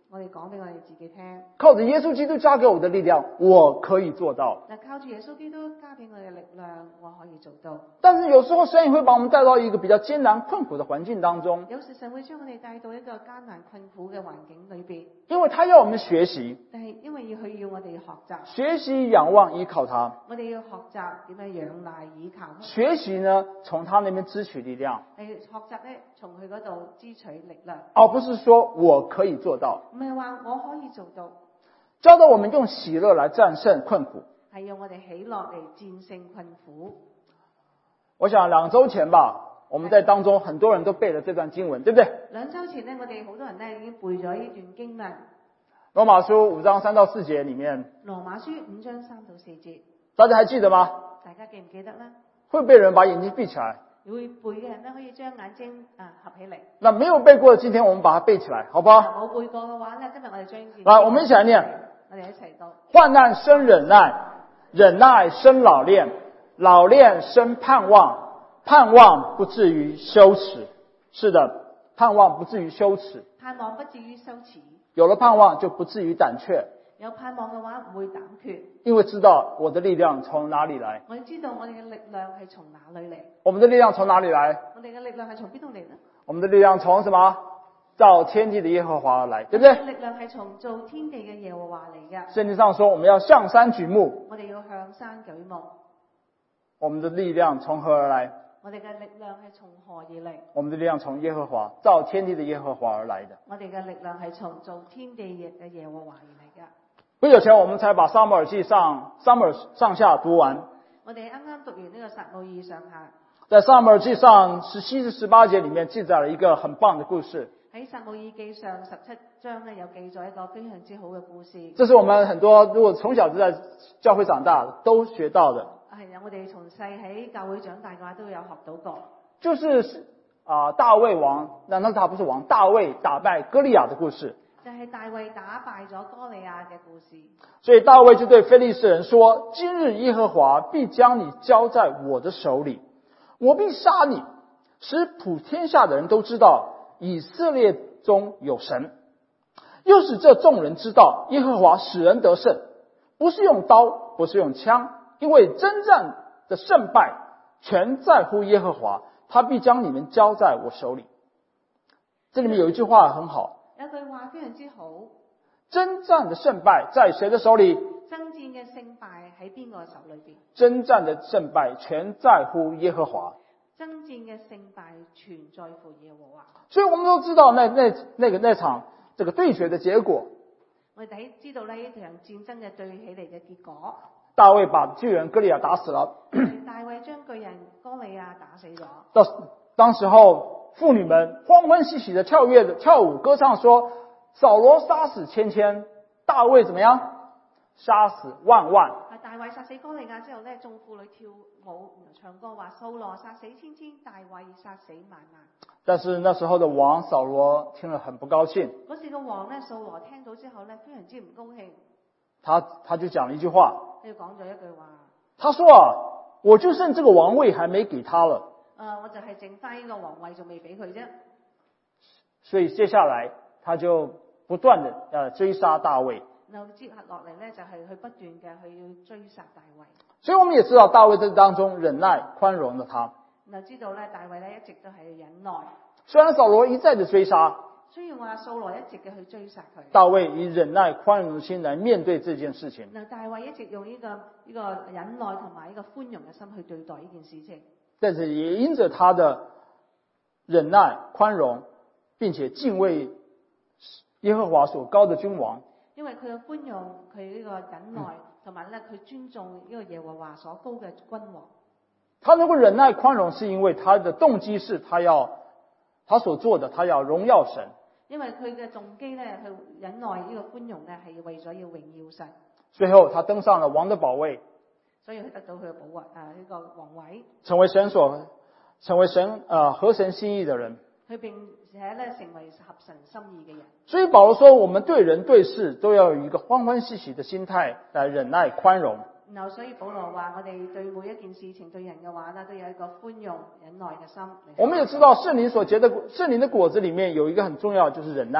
我哋講俾我哋自己聽。 靠着耶穌基督加給我的力量，我可以做到。 嗱，靠住耶穌基督加俾我嘅力量，我可以做到。 但是有時候神也會把我們帶到一個比較艱難困苦的環境當中。 有時神會將我哋帶到一個艱難困苦嘅環境裏邊。 因為他要我們學習。 但係因為要佢要我哋學習。 學習仰望依靠他。 我哋要學習點樣仰賴依靠。 學習呢，從他那邊支取力量。 係學習咧，從佢嗰度支取力量。 而不是說我可以做到。 唔係話我可以做到。 教導我們用喜樂來戰勝困苦。 係用我哋喜樂嚟戰勝困苦。 我想兩周前吧，我們在當中很多人都背了這段經文，對不對？ 兩周前呢，我哋好多人呢已經背咗呢段經文。 羅馬書五章三到四節裏面。 羅馬書五章三到四節。 大家還記得嗎？ 大家記唔記得呢？ 會背人把眼睛閉起來。 會背嘅人呢，可以將眼睛啊合起嚟。 那沒有背過的，今天我們把它背起來，好不好？ 冇背過嘅話呢，今日我哋將來，我們一起來念。 我哋一齊讀。 患難生忍耐，忍耐生老練，老練生盼望，盼望不至於羞恥。是的，盼望不至於羞恥。 盼望不至於羞恥。 有了盼望就不至於膽怯。 有盼望嘅話唔會膽怯。 因為知道我的力量從哪裡來。 我哋知道我哋嘅力量係從哪裡嚟。 我們的力量從哪裡來？ 我哋嘅力量係從邊度嚟呢？ 我們的力量從什麼？造天地的耶和華而來，對不對？ 力量係從造天地嘅耶和華嚟嘅。 聖經上說我們要向山舉目。 我哋要向山舉目。 我們的力量從何而來？ 我哋嘅力量係從何而嚟？ 我們的力量從耶和華造天地的耶和華而來的。 我哋嘅力量係從造天地嘅耶和華而嚟嘅。 不久前我們才把撒母耳記上撒母耳上下讀完。 我哋啱啱讀完呢個撒母耳上下。 在撒母耳記上十七至十八節裏面記載了一個很棒的故事。 喺撒母耳記上十七章呢，有記載一個非常之好嘅故事。 這是我們很多如果從小就在教會長大都學到的。 係啊，我哋從細喺教會長大嘅話都有學到過。 就是啊、呃，大衛王，難道他不是王？大衛打敗歌利亞的故事。 就係大衛打敗咗歌利亞嘅故事。 所以大衛就對非利士人說：今日耶和華必將你交在我的手裏，我必殺你，使普天下的人都知道以色列中有神，又使這眾人知道耶和華使人得勝，不是用刀，不是用槍，因為征戰的勝敗全在乎耶和華，他必將你們交在我手裏。這裡面有一句話很好。 有句話非常之好， 征戰的勝敗在誰的手裏？ 征戰嘅勝敗喺邊個手裏邊？ 征戰的勝敗全在乎耶和華。 征戰嘅勝敗全在乎耶和華。 所以我們都知道那那那個那場這個對決的結果。 我哋睇知道呢一場戰爭嘅對起嚟嘅結果。 大衛把巨人歌利亞打死了。 大衛將巨人歌利亞打死咗。 到當時候。婦女們歡歡喜喜的跳躍的跳舞歌唱說，掃羅殺死千千，大衛怎麼樣？殺死萬萬。 大衛殺死歌利亞之後呢，眾婦女跳舞唱歌話，掃羅殺死千千，大衛殺死萬萬。 但是那時候的王掃羅聽了很不高興。 嗰時個王呢，掃羅聽到之後呢，非常之唔高興。 他他就講了一句話。 佢講咗一句話。 他說啊，我就剩這個王位還沒給他了。 誒、呃，我就係剩翻呢個皇位，仲未俾佢啫。 所以接下來，他就不斷的呃追殺大衛。 然後接下落嚟呢，就係、是、去不斷嘅去要追殺大衛。 所以我們也知道大衛在當中忍耐寬容了他。 然後知道咧，大衛咧一直都係忍耐。 雖然掃羅一再的追殺， 雖然話掃羅一直嘅去追殺佢， 大衛以忍耐寬容的心來面對這件事情。 嗱，大衛一直用呢、這個呢、這個忍耐同埋呢個寬容嘅心去對待呢件事情。 但是也因着他的忍耐寬容，並且敬畏耶和華所高的君王， 因為佢嘅寬容，佢呢個忍耐，同埋咧佢尊重呢個耶和華所高嘅君王。 他能夠忍耐寬容，是因為他的動機是他要他所做的，他要榮耀神。 因為佢嘅動機咧，去忍耐呢個寬容咧，係為咗要榮耀神。 最後，他登上了王的寶位。 所以佢得到佢嘅寶位啊，呢、這個皇位， 成為神所成為神啊、呃、合神心意的人。 佢並且咧成為合神心意嘅人。 所以保羅說，我們對人對事都要有一個歡歡喜喜的心態來忍耐寬容。 然後所以保羅話，我哋對每一件事情對人嘅話呢，都有一個寬容忍耐嘅心。 我們也知道聖靈所結的聖靈的果子裏面有一個很重要，就是忍耐。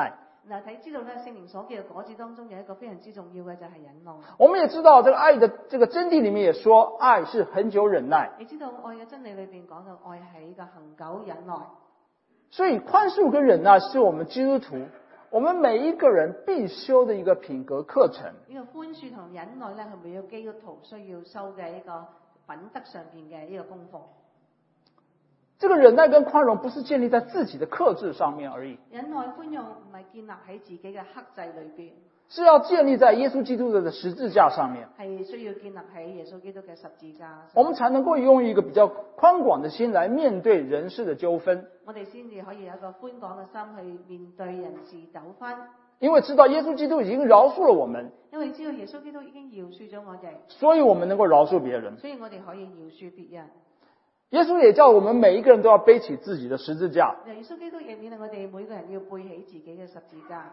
嗱，睇知道咧，聖靈所結嘅果子當中有一個非常之重要嘅就係忍耐。 我們也知道，這個愛的這個真諦裡面也說，愛是恆久忍耐。 你知道愛嘅真理裏邊講到，愛係一個恆久忍耐。 所以寬恕跟忍耐是我們基督徒，我們每一個人必修的一個品格課程。 呢個寬恕同忍耐咧，係每個基督徒需要修嘅一個品德上邊嘅一個功課。 這個忍耐跟寬容不是建立在自己的克制上面而已。 忍耐寬容唔係建立喺自己嘅克制裏邊， 是要建立在耶穌基督的十字架上面。 係需要建立喺耶穌基督嘅十字架。 我們才能夠用一個比較寬廣的心來面對人事的糾紛。 我哋先至可以有一個寬廣嘅心去面對人事糾紛。 因為知道耶穌基督已經饒恕了我們， 因為知道耶穌基督已經饒恕咗我哋， 所以我們能夠饒恕別人。 所以我哋可以饒恕別人。 耶穌也叫我們每一個人都要背起自己的十字架。 耶穌基督亦勉勵我哋每個人要背起自己嘅十字架。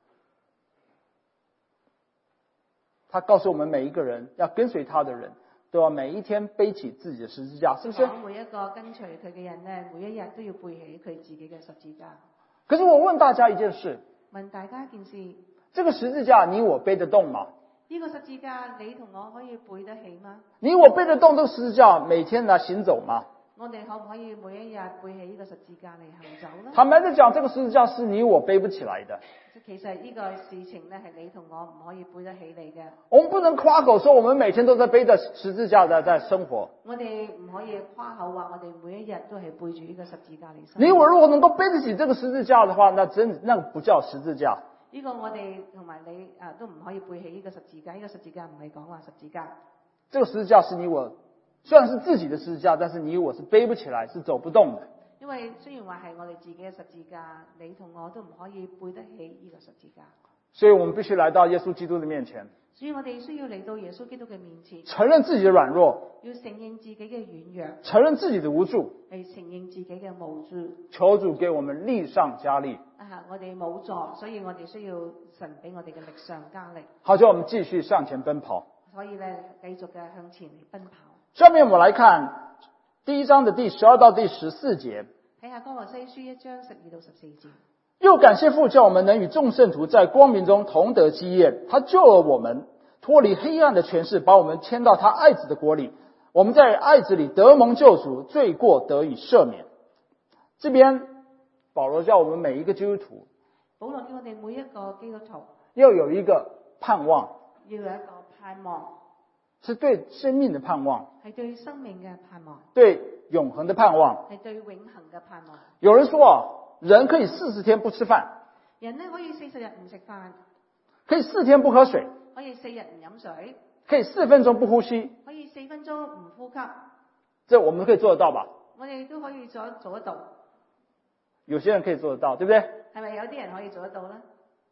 他告訴我們每一個人要跟隨他的人都要每一天背起自己的十字架，是不是？ 每一個跟隨佢嘅人咧，每一日都要背起佢自己嘅十字架。 可是我問大家一件事， 問大家一件事， 這個十字架你我背得動嗎？ 呢個十字架你同我可以背得起嗎？ 你我背得動這個十字架每天來行走嗎？ 我哋可唔可以每一日背起呢個十字架嚟行走呢？ 坦白地講，這個十字架是你我背不起來的。 其實呢個事情咧係你同我唔可以背得起你嘅。 我們不能誇口說我們每天都在背着十字架在在生活。 我哋唔可以誇口話我哋每一日都係背住呢個十字架嚟生活。 你我如果能夠背得起這個十字架的話，那真那個不叫十字架。 呢個我哋同埋你啊都唔可以背起呢個十字架。呢個十字架唔係講話十字架。 這個十字架是你我雖然是自己的十字架，但是你我是背不起來，是走不動的。 因為雖然話係我哋自己嘅十字架，你同我都唔可以背得起呢個十字架。 所以我們必須來到耶穌基督的面前。 所以我哋需要嚟到耶穌基督嘅面前， 承認自己的軟弱， 要承認自己嘅軟弱， 承認自己的無助， 係承認自己嘅無助。 求主給我們力上加力。 啊，我哋冇助，所以我哋需要神俾我哋嘅力上加力。 好，叫我們繼續向前奔跑。 所以咧，繼續嘅向前嚟奔跑。 下面我們來看第一章的第十二到第十四節。 睇下歌羅西書一章十二到十四節。 又感謝父，叫我們能與眾聖徒在光明中同得基業。他救了我們，脫離黑暗的權勢，把我們遷到他愛子的國裡。我們在愛子裡得蒙救贖，罪過得以赦免。這邊保羅叫我們每一個基督徒， 保羅叫我哋每一個基督徒要有一個盼望， 要有一個盼望， 是對生命的盼望， 係對生命嘅盼望， 對永恆的盼望， 係對永恆嘅盼望。 有人說啊，人可以四十天不吃飯， 人呢可以四十日唔食飯， 可以四天不喝水， 可以四日唔飲水， 可以四分鐘不呼吸， 可以四分鐘唔呼吸。 這我們可以做得到吧？ 我哋都可以做做得到。 有些人可以做得到，對不對？ 係咪有啲人可以做得到呢？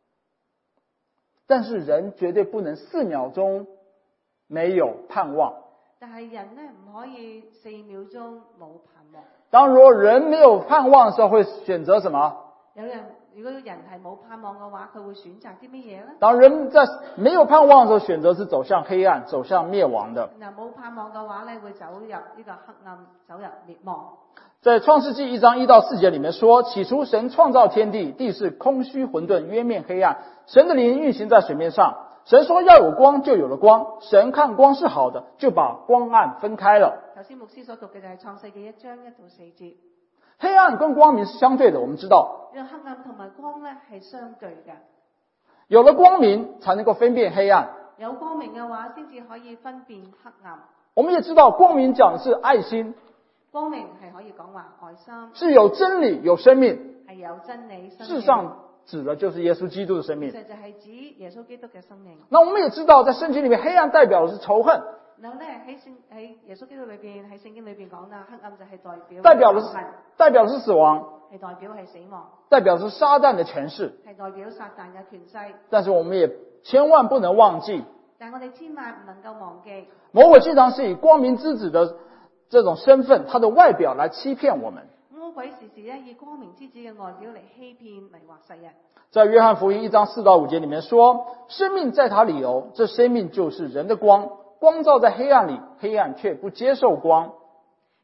但是人絕對不能四秒鐘沒有盼望。 但係人呢唔可以四秒鐘冇盼望。 當如果人沒有盼望的時候，會選擇什麼？ 有人如果人係冇盼望嘅話，佢會選擇啲乜嘢呢？ 當人在沒有盼望的時候，選擇是走向黑暗，走向滅亡的。 嗱，冇盼望嘅話咧，會走入呢個黑暗，走入滅亡。 在創世紀一章一到四節裡面說，起初神創造天地，地是空虛混沌，淵面黑暗，神的靈運行在水面上。神說要有光，就有了光。神看光是好的，就把光暗分開了。 頭先牧師所讀嘅就係創世記一章一到四節。 黑暗跟光明是相對的，我們知道。 呢個黑暗同埋光咧係相對嘅。 有了光明，才能夠分辨黑暗。 有光明嘅話，先至可以分辨黑暗。 我們也知道，光明講的是愛心。 光明係可以講話愛心， 是有真理有生命， 係有真理生命。 世上指的就是耶穌基督的生命。 其實就係指耶穌基督嘅生命。 那我們也知道，在聖經裡面，黑暗代表的是仇恨。 然後咧喺聖喺耶穌基督裏邊喺聖經裏邊講啦，黑暗就係代表代表的是代表的是死亡， 係代表係死亡， 代表是撒旦的權勢， 係代表撒旦嘅權勢。 但是我們也千萬不能忘記， 但我哋千萬唔能夠忘記， 魔鬼經常是以光明之子的這種身份，他的外表來欺騙我們。 魔鬼時時咧以光明之子嘅外表嚟欺騙迷惑世人。 在約翰福音一章四到五節裡面說，生命在他裡有，這生命就是人的光，光照在黑暗裡，黑暗卻不接受光。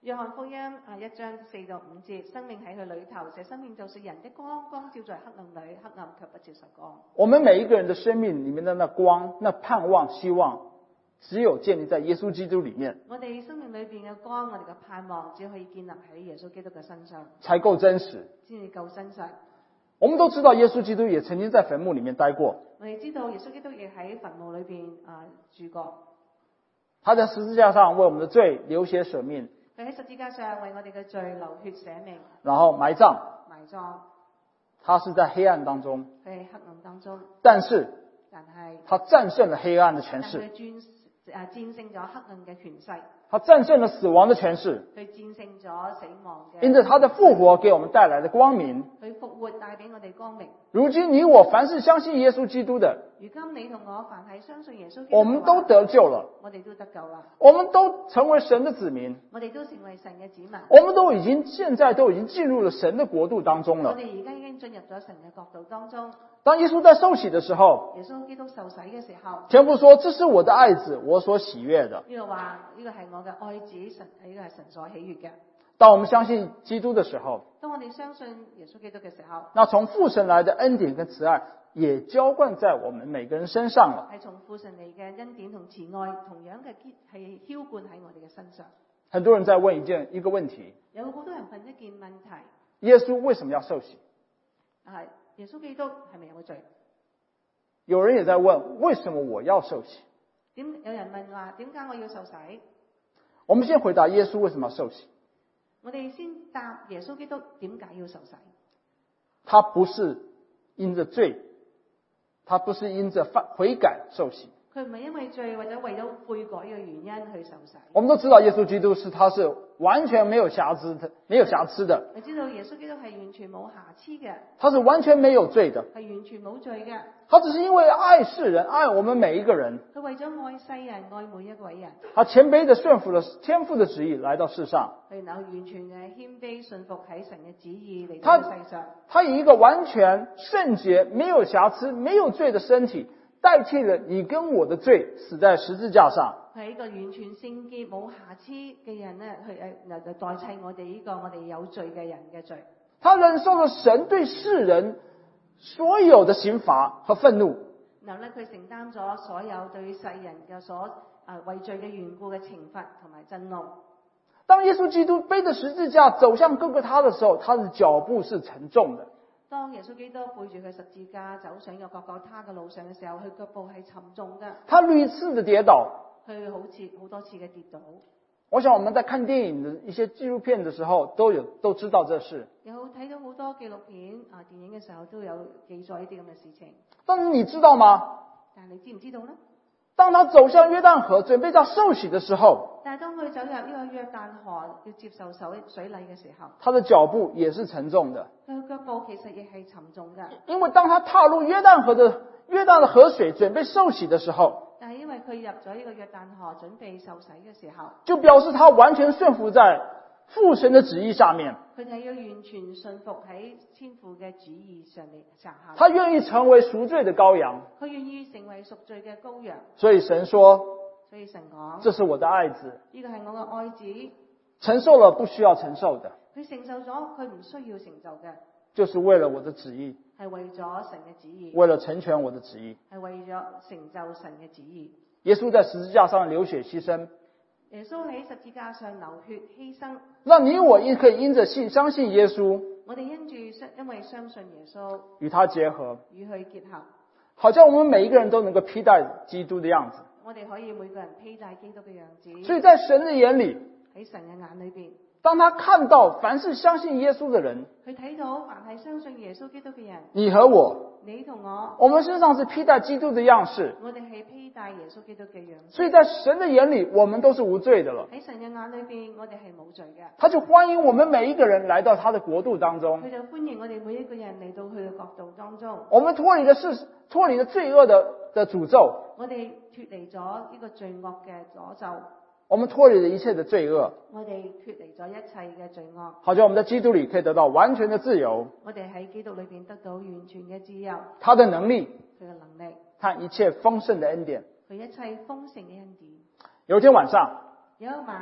約翰福音啊一章四到五節，生命喺佢裏頭，這生命就是人的光，光照在黑暗裏，黑暗卻不接受光。 我們每一個人的生命裏面的那光、那盼望、希望，只有建立在耶穌基督裏面。 我哋生命裏邊嘅光，我哋嘅盼望，只可以建立喺耶穌基督嘅身上， 才夠真實， 先至夠真實。 我們都知道耶穌基督也曾經在墳墓裏面待過。 我哋知道耶穌基督亦喺墳墓裏邊啊住過。 他在十字架上為我們的罪流血捨命。 佢喺十字架上為我哋嘅罪流血捨命， 然後埋葬。 埋葬。 他是在黑暗當中。 佢喺黑暗當中。 但是， 但係， 他戰勝了黑暗的權勢。 佢戰啊戰勝咗黑暗嘅權勢。 他戰勝了死亡的權勢。 佢戰勝咗死亡嘅。 因着他的復活給我們帶來的光明。 佢復活帶俾我哋光明。 如今你我凡是相信耶穌基督的， 如今你同我凡係相信耶穌基督， 我們都得救了。 我哋都得救啦。 我們都成為神的子民。 我哋都成為神嘅子民。 我們都已經現在都已經進入了神的國度當中了。 我哋而家已經進入咗神嘅國度當中。 當耶穌在受洗的時候， 耶穌基督受洗嘅時候， 天父說：這是我的愛子，我所喜悅的。 呢個話呢個係我嘅愛子，神呢個係神所喜悅嘅。 當我們相信基督的時候， 當我哋相信耶穌基督嘅時候， 那從父神來的恩典跟慈愛也澆灌在我們每個人身上了。 係從父神嚟嘅恩典同慈愛，同樣嘅係澆灌喺我哋嘅身上。 很多人在問一件一個問題， 有好多人問一件問題： 耶穌為什麼要受洗？ 係耶穌基督係咪有個罪？ 有人也在問：為什麼我要受洗？ 點有人問話點解我要受洗？ 我們先回答耶穌為什麼要受洗。 我哋先答耶穌基督點解要受洗？ 他不是因着罪，他不是因着犯悔改受洗。 佢唔係因為罪或者為咗悔改嘅原因去受洗。 我們都知道耶穌基督是他是完全沒有瑕疵的，沒有瑕疵的。 你知道耶穌基督係完全冇瑕疵嘅， 他是完全沒有罪的， 係完全冇罪嘅。 他只是因為愛世人，愛我們每一個人。 佢為咗愛世人，愛每一位人。 他謙卑的順服了天父的旨意來到世上。 佢能完全嘅謙卑順服喺神嘅旨意嚟到世上。 他以一個完全聖潔、沒有瑕疵、沒有罪的身體，代替了你跟我的罪，死在十字架上。 係一個完全聖潔、冇瑕疵嘅人咧，去誒代替我哋呢個我哋有罪嘅人嘅罪。 他忍受了神對世人所有的刑罰和憤怒。 然後咧，佢承擔咗所有對世人嘅所誒為罪嘅緣故嘅懲罰同埋震怒。 當耶穌基督背着十字架走向哥哥他的時候，他的腳步是沉重的。 當耶穌基督背住佢十字架走上個各各他嘅路上嘅時候，佢腳步係沉重嘅。 他屢次的跌倒， 佢好似好多次嘅跌倒。 我想我們在看電影的一些紀錄片的時候，都有都知道這事。 有睇到好多紀錄片啊，電影嘅時候都有記載呢啲咁嘅事情。 但是你知道嗎？ 但係你知唔知道呢？ 當他走向約旦河，準備到受洗的時候， 但係當佢走入呢個約旦河要接受受水禮嘅時候， 他的腳步也是沉重的。 佢腳步其實亦係沉重嘅。 因為當他踏入約旦河的約旦的河水，準備受洗的時候， 但係因為佢入咗呢個約旦河準備受洗嘅時候， 就表示他完全順服在父神的旨意下面。 佢就要完全順服喺天父嘅旨意上面下。 他願意成為贖罪的羔羊。 佢願意成為贖罪嘅羔羊。 所以神說， 所以神講， 這是我的愛子， 呢個係我嘅愛子， 承受了不需要承受的， 佢承受咗佢唔需要承受嘅， 就是為了我的旨意， 係為咗神嘅旨意， 為了成全我的旨意， 係為咗成就神嘅旨意。 耶穌在十字架上流血犧牲， 耶穌喺十字架上流血犧牲， 讓你我因可以因着信相信耶穌， 我哋因住因為相信耶穌， 與他結合， 與佢結合， 好像我們每一個人都能夠披戴基督的樣子。 我哋可以每個人披戴基督嘅樣子。 所以在神的眼裏， 喺神嘅眼裏邊， 當他看到凡是相信耶穌的人， 佢睇到凡係相信耶穌基督嘅人， 你和我， 你同我， 我們身上是披戴基督的樣式， 我哋係披戴耶穌基督嘅樣式。 所以在神的眼裏，我們都是無罪的了。 喺神嘅眼裏邊，我哋係冇罪嘅。 他就歡迎我們每一個人來到他的國度當中。 佢就歡迎我哋每一個人嚟到佢嘅國度當中。 我們脫離的是脫離了罪惡的的詛咒。 我哋脫離咗呢個罪惡嘅詛咒。 我們脫離了一切的罪惡。 我哋脫離咗一切嘅罪惡。 好像我們在基督裏可以得到完全的自由。 我哋喺基督裏邊得到完全嘅自由。 他的能力， 佢嘅能力， 他一切豐盛的恩典。 佢一切豐盛嘅恩典。 有一天晚上， 有一晚，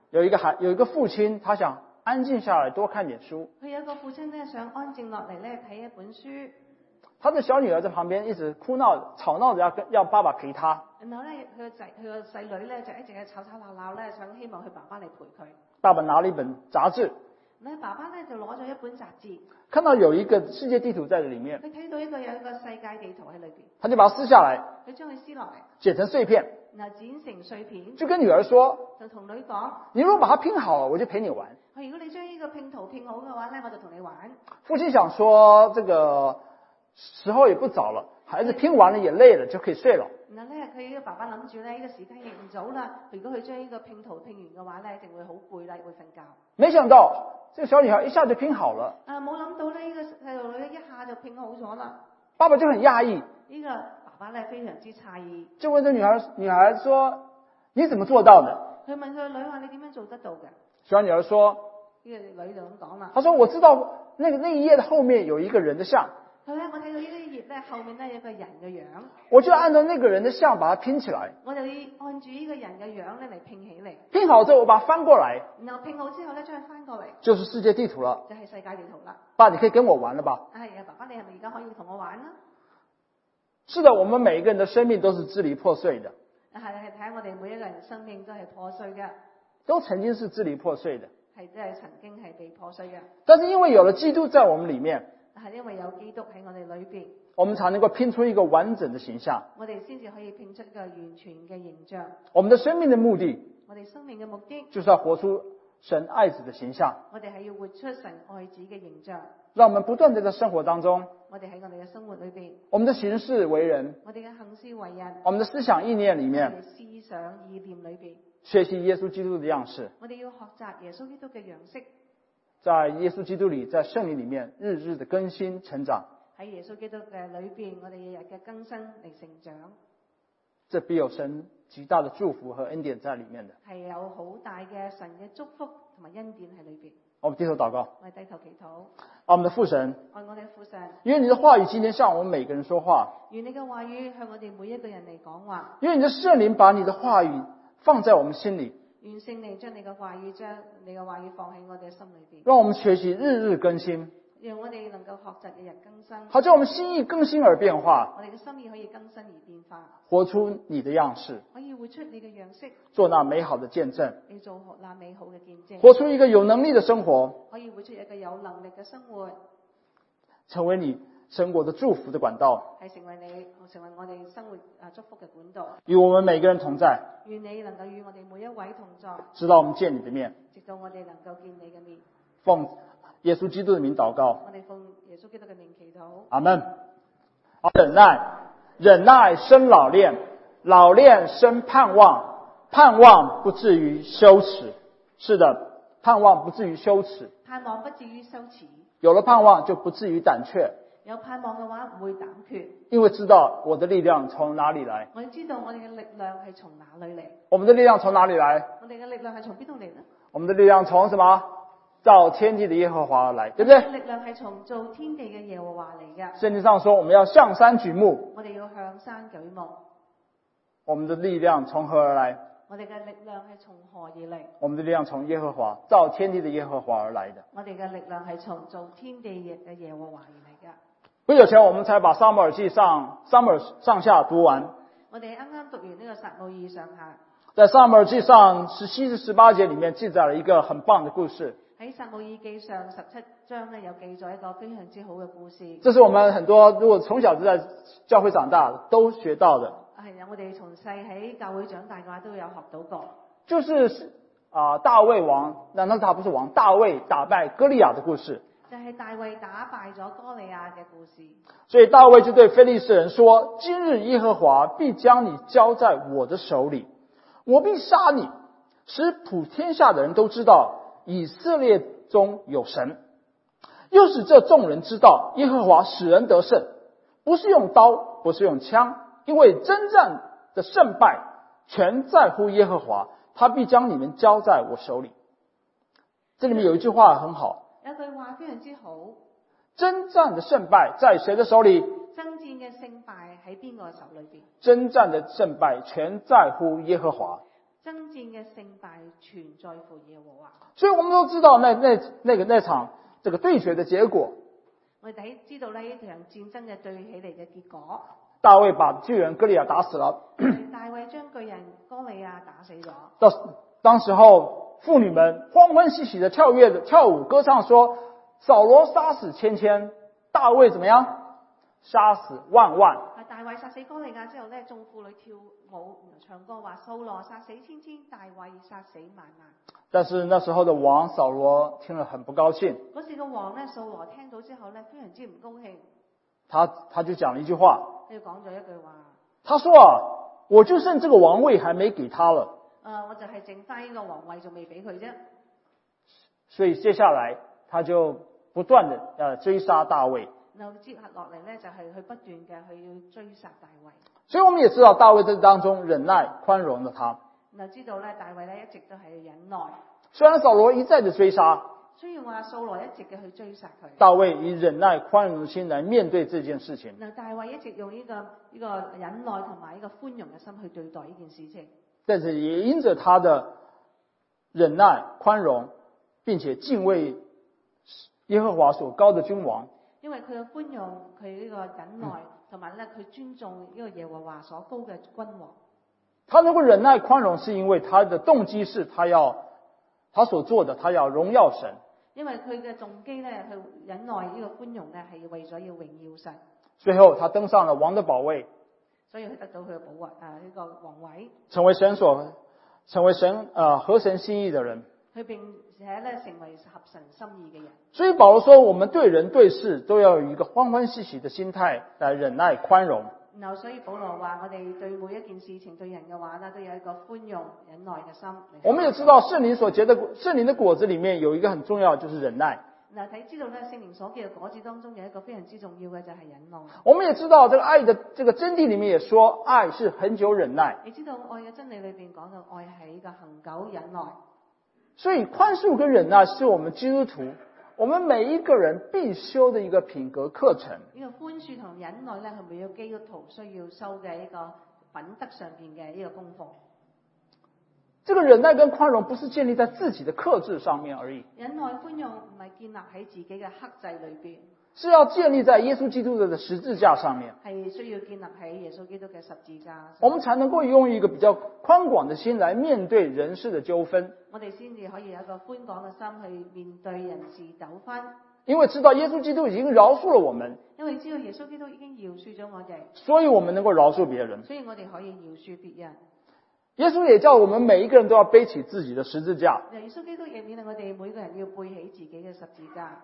有一个孩有一个父亲，他想安静下来多看点书。 佢有個父親咧想安靜落嚟咧睇一本書。 他的小女兒在旁邊一直哭鬧吵鬧着要跟要爸爸陪他。 然後咧佢個仔佢個細女咧就一直係吵吵鬧鬧咧，想希望佢爸爸嚟陪佢。 爸爸拿了一本雜誌。 咧爸爸咧就攞咗一本雜誌， 看到有一個世界地圖在裏面。 佢睇到一個有一個世界地圖喺裏邊， 他就把它撕下來， 佢將佢撕落嚟， 剪成碎片， 然後剪成碎片， 就跟女兒說： 就同女講， 你如果把它拼好了，我就陪你玩。 如果你將呢個拼圖拼好嘅話咧，我就同你玩。 父親想說，這個時候也不早了，孩子拼完了也累了，就可以睡了。 然後咧，佢呢個爸爸諗住咧，呢個時間亦唔早啦。如果佢將呢個拼圖拼完嘅話咧，一定會好攰啦，會瞓覺。 沒想到，這個小女孩一下就拼好了。 啊，冇諗到咧，呢個細路女一下就拼好咗啦。 爸爸就很訝異。 呢個爸爸咧非常之詫異， 就問這女孩，女孩說：你怎麼做到的？ 佢問佢個女話：你點樣做得到嘅？ 小女兒說： 呢個女就咁講啦。 她說：我知道那個那一頁的後面有一個人的像。 佢咧，我睇到呢啲頁咧，後面咧有個人嘅樣， 我就按照那個人的像把它拼起來。 我就要按住呢個人嘅樣咧嚟拼起嚟。 拼好之後，我把它翻過來。 然後拼好之後咧，將佢翻過嚟， 就是世界地圖了。 就係世界地圖啦。 爸，你可以跟我玩了吧？ 係啊，爸爸，你係咪而家可以同我玩啦？ 是的，我們每一個人的生命都是支離破碎的。 係係睇下我哋每一個人生命都係破碎嘅， 都曾經是支離破碎的。 係即係曾經係被破碎嘅。 但是因為有了基督在我們裏面， 係因為有基督喺我哋裏邊， 我們才能夠拼出一個完整的形象。 我哋先至可以拼出一個完全嘅形象。 我們的生命的目的， 我哋生命嘅目的， 就是要活出神愛子的形象。 我哋係要活出神愛子嘅形象。 讓我們不斷地在生活當中， 我哋喺我哋嘅生活裏邊， 我們的行事為人， 我哋嘅行事為人， 我們的思想意念裏面， 我哋思想意念裏邊， 學習耶穌基督的樣式。 我哋要學習耶穌基督嘅樣式。 在耶穌基督裏，在聖靈裏面，日日的更新成長。 喺耶穌基督嘅裏邊，我哋日日嘅更新嚟成長。 這必有神極大的祝福和恩典在裏面的。 係有好大嘅神嘅祝福同埋恩典喺裏邊。 我們低頭禱告。 我哋低頭祈禱。 我們的父神， 愛我哋嘅父神， 願你的話語今天向我們每個人說話。 願你嘅話語向我哋每一個人嚟講話。 願你的聖靈把你的話語放在我們心裏。 願聖靈將你嘅話語將你嘅話語放喺我哋嘅心裏邊。 讓我們學習日日更新。 讓我哋能夠學習日日更新。 好叫我們心意更新而變化。 我哋嘅心意可以更新而變化。 活出你的樣式。 可以活出你嘅樣式。 做那美好的見證。 你做那美好嘅見證。 活出一個有能力的生活。 可以活出一個有能力嘅生活。 成為你生活的祝福的管道。 係成為你成為我哋生活啊祝福嘅管道。 與我們每個人同在。 願你能夠與我哋每一位同在。 直到我們見你的面。 直到我哋能夠見你嘅面。 奉耶穌基督的名禱告。 我哋奉耶穌基督嘅名祈禱。 阿門。好，忍耐，忍耐生老練，老練生盼望，盼望不至於羞恥。是的，盼望不至於羞恥。 盼望不至於羞恥。 有了盼望就不至於膽怯。 有盼望嘅話唔會膽怯。 因為知道我的力量從哪裡來。 我哋知道我哋嘅力量係從哪裡嚟。 我們的力量從哪裡來？ 我哋嘅力量係從邊度嚟呢？ 我們的力量從什麼？造天地的耶和華而來，對不對？ 力量係從造天地嘅耶和華嚟嘅。 聖經上說我們要向山舉目。 我哋要向山舉目。 我們的力量從何而來？ 我哋嘅力量係從何而嚟？ 我們的力量從耶和華造天地的耶和華而來的。 我哋嘅力量係從造天地嘅耶和華而嚟嘅。 不久前我們才把撒母耳記上撒母耳上下讀完。 我哋啱啱讀完呢個撒母耳上下。 在撒母耳記上十七至十八節裡面記載了一個很棒的故事。 喺撒母耳記上十七章咧有記載一個非常之好嘅故事。 這是我們很多如果從小就在教會長大都學到的。 係啊，我哋從細喺教會長大嘅話都有學到過。就是啊、呃，大衛王，難道他不是王？大衛打敗歌利亞的故事。 就係大衛打敗咗歌利亞嘅故事。 所以大衛就對非利士人說：今日耶和華必將你交在我的手裡，我必殺你，使普天下的人都知道以色列中有神，又使這眾人知道耶和華使人得勝，不是用刀，不是用槍，因為征戰的勝敗全在乎耶和華，他必將你們交在我手裡。這裡面有一句話很好。 有句話非常之好， 征戰的勝敗在誰的手裡？ 征戰嘅勝敗喺邊個手裏邊？ 征戰的勝敗全在乎耶和華。 征戰嘅勝敗全在乎耶和華。 所以我們都知道那那那個那場這個對決的結果。 我哋知道呢一場戰爭嘅對起嚟嘅結果。 大衛把巨人歌利亞打死了。 大衛將巨人歌利亞打死咗。 到當時候，婦女們歡歡喜喜的跳躍跳舞歌唱說：掃羅殺死千千，大衛怎麼樣？殺死萬萬。 大衛殺死歌利亞之後呢，眾婦女跳舞唱歌話：掃羅殺死千千，大衛殺死萬萬。 但是那時候的王掃羅聽了很不高興。 嗰時個王呢，掃羅聽到之後呢，非常之唔高興。 他他就講了一句話。 佢講咗一句話。他說啊，我就剩這個王位還沒給他了。 誒、呃，我就係剩翻呢個王位仲未俾佢啫。 所以接下來他就不斷的呃追殺大衛。 然後接下落嚟呢，就係去不斷嘅去要追殺大衛。所以我們也知道大衛在當中忍耐寬容了他。 就知道咧，大衛咧一直都係忍耐。 雖然掃羅一再的追殺， 雖然話掃羅一直嘅去追殺佢， 大衛以忍耐寬容的心來面對這件事情。 嗱，大衛一直用呢、這個呢、這個忍耐同埋呢個寬容嘅心去對待呢件事情。 但是也因着他的忍耐寬容，並且敬畏耶和華所膏的君王。 因為佢嘅寬容，佢呢個忍耐，同埋咧佢尊重呢個耶和華所膏嘅君王。 他能夠忍耐寬容，是因為他的動機是他要他所做的，他要榮耀神。 因為佢嘅動機咧，去忍耐呢個寬容咧，係為咗要榮耀神。 最後，他登上了王的寶位， 所以佢得到佢嘅寶位啊呢個王位， 成為神所成為神啊合神心意的人。 佢並且咧成為合神心意嘅人。 所以保羅說，我們對人對事都要有一個歡歡喜喜的心態來忍耐寬容。 然後所以保羅話，我哋對每一件事情對人嘅話呢，都有一個寬容忍耐嘅心。 我們也知道聖靈所結的聖靈的果子裏面有一個很重要，就是忍耐。 嗱，睇知道咧，聖靈所結嘅果子當中有一個非常之重要嘅就係忍耐。 我們也知道，這個愛的這個真諦裏面也說，愛是恆久忍耐。 你知道愛嘅真理裏邊講到，愛係一個恆久忍耐。 所以寬恕跟忍耐是我們基督徒，我們每一個人必修的一個品格課程。 呢個寬恕同忍耐咧，係每個基督徒需要修嘅一個品德上邊嘅呢個功課。 這個忍耐跟寬容不是建立在自己的克制上面而已。 忍耐寬容唔係建立喺自己嘅克制裏邊， 是要建立在耶穌基督的十字架上面。 係需要建立喺耶穌基督嘅十字架。 我們才能夠用一個比較寬廣的心來面對人事的糾紛。 我哋先至可以有一個寬廣嘅心去面對人事糾紛。 因為知道耶穌基督已經饒恕了我們， 因為知道耶穌基督已經饒恕咗我哋， 所以我們能夠饒恕別人。 所以我哋可以饒恕別人。 耶穌也叫我們每一個人都要背起自己的十字架。 耶穌基督亦勉勵我哋每個人要背起自己嘅十字架。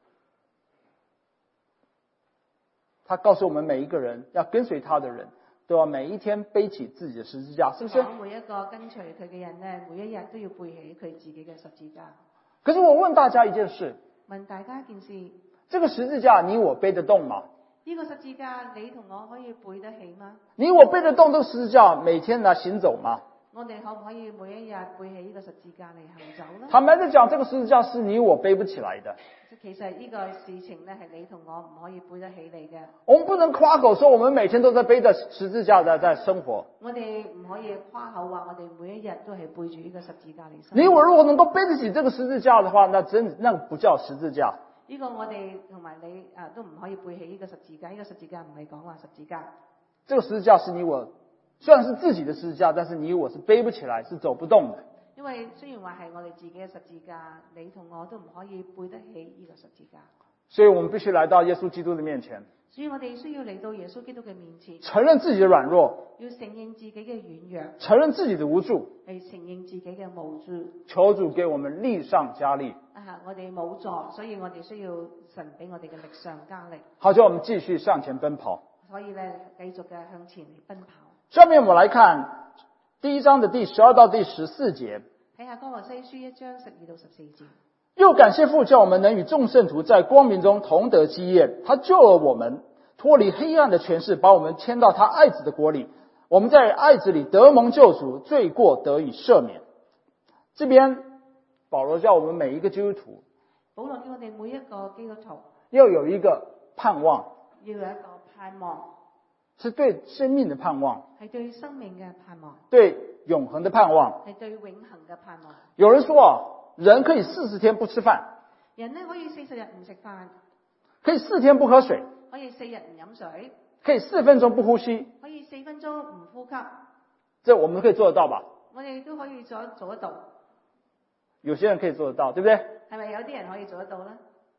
他告訴我們每一個人要跟隨他的人都要每一天背起自己的十字架，是不是？ 每一個跟隨佢嘅人呢，每一日都要背起佢自己嘅十字架。 可是我問大家一件事， 問大家一件事， 這個十字架你我背得動嗎？ 呢個十字架你同我可以背得起嗎？ 你我背得動這個十字架每天來行走嗎？ 我哋可唔可以每一日背起呢個十字架嚟行走呢？ 坦白地講，這個十字架是你我背不起來的。 其實呢個事情呢，係你同我唔可以背得起嚟嘅。 我們不能誇口說我們每天都在背着十字架在在生活。 我哋唔可以誇口話我哋每一日都係背住呢個十字架嚟生活。 你我如果能夠背得起這個十字架的話，那真那不叫十字架。 呢個我哋同埋你啊都唔可以背起呢個十字架。呢個十字架唔係講話十字架。 這個十字架是你我雖然是自己的十字架，但是你我是背不起來，是走不動的。 因為雖然話係我哋自己嘅十字架，你同我都唔可以背得起呢個十字架。 所以我們必須來到耶穌基督的面前。 所以我哋需要嚟到耶穌基督嘅面前， 承認自己的軟弱， 要承認自己嘅軟弱， 承認自己的無助， 係承認自己嘅無助。 求主給我們力上加力。 啊，我哋冇助，所以我哋需要神俾我哋嘅力上加力。 好，就我們繼續向前奔跑。 所以咧，繼續嘅向前嚟奔跑。 下面我們來看第一章的第十二到第十四節。 睇下歌羅西書一章十二到十四節。 又感謝父，叫我們能與眾聖徒在光明中同得基業。他救了我們，脫離黑暗的權勢，把我們遷到他愛子的國裡。我們在愛子裡得蒙救贖，罪過得以赦免。這邊保羅叫我們每一個基督徒， 保羅叫我哋每一個基督徒要有一個盼望， 要有一個盼望。 是对生命的盼望， 係對生命嘅盼望， 对永恒的盼望。 係對永恒嘅盼望。 有人說啊，人可以四十天不吃飯， 人咧可以四十日唔食飯， 可以四天不喝水， 可以四日唔飲水， 可以四分鐘不呼吸， 可以四分鐘唔呼吸。 這我們可以做得到吧？ 我哋都可以做做得到。 有些人可以做得到，對不對？ 係咪有啲人可以做得到呢？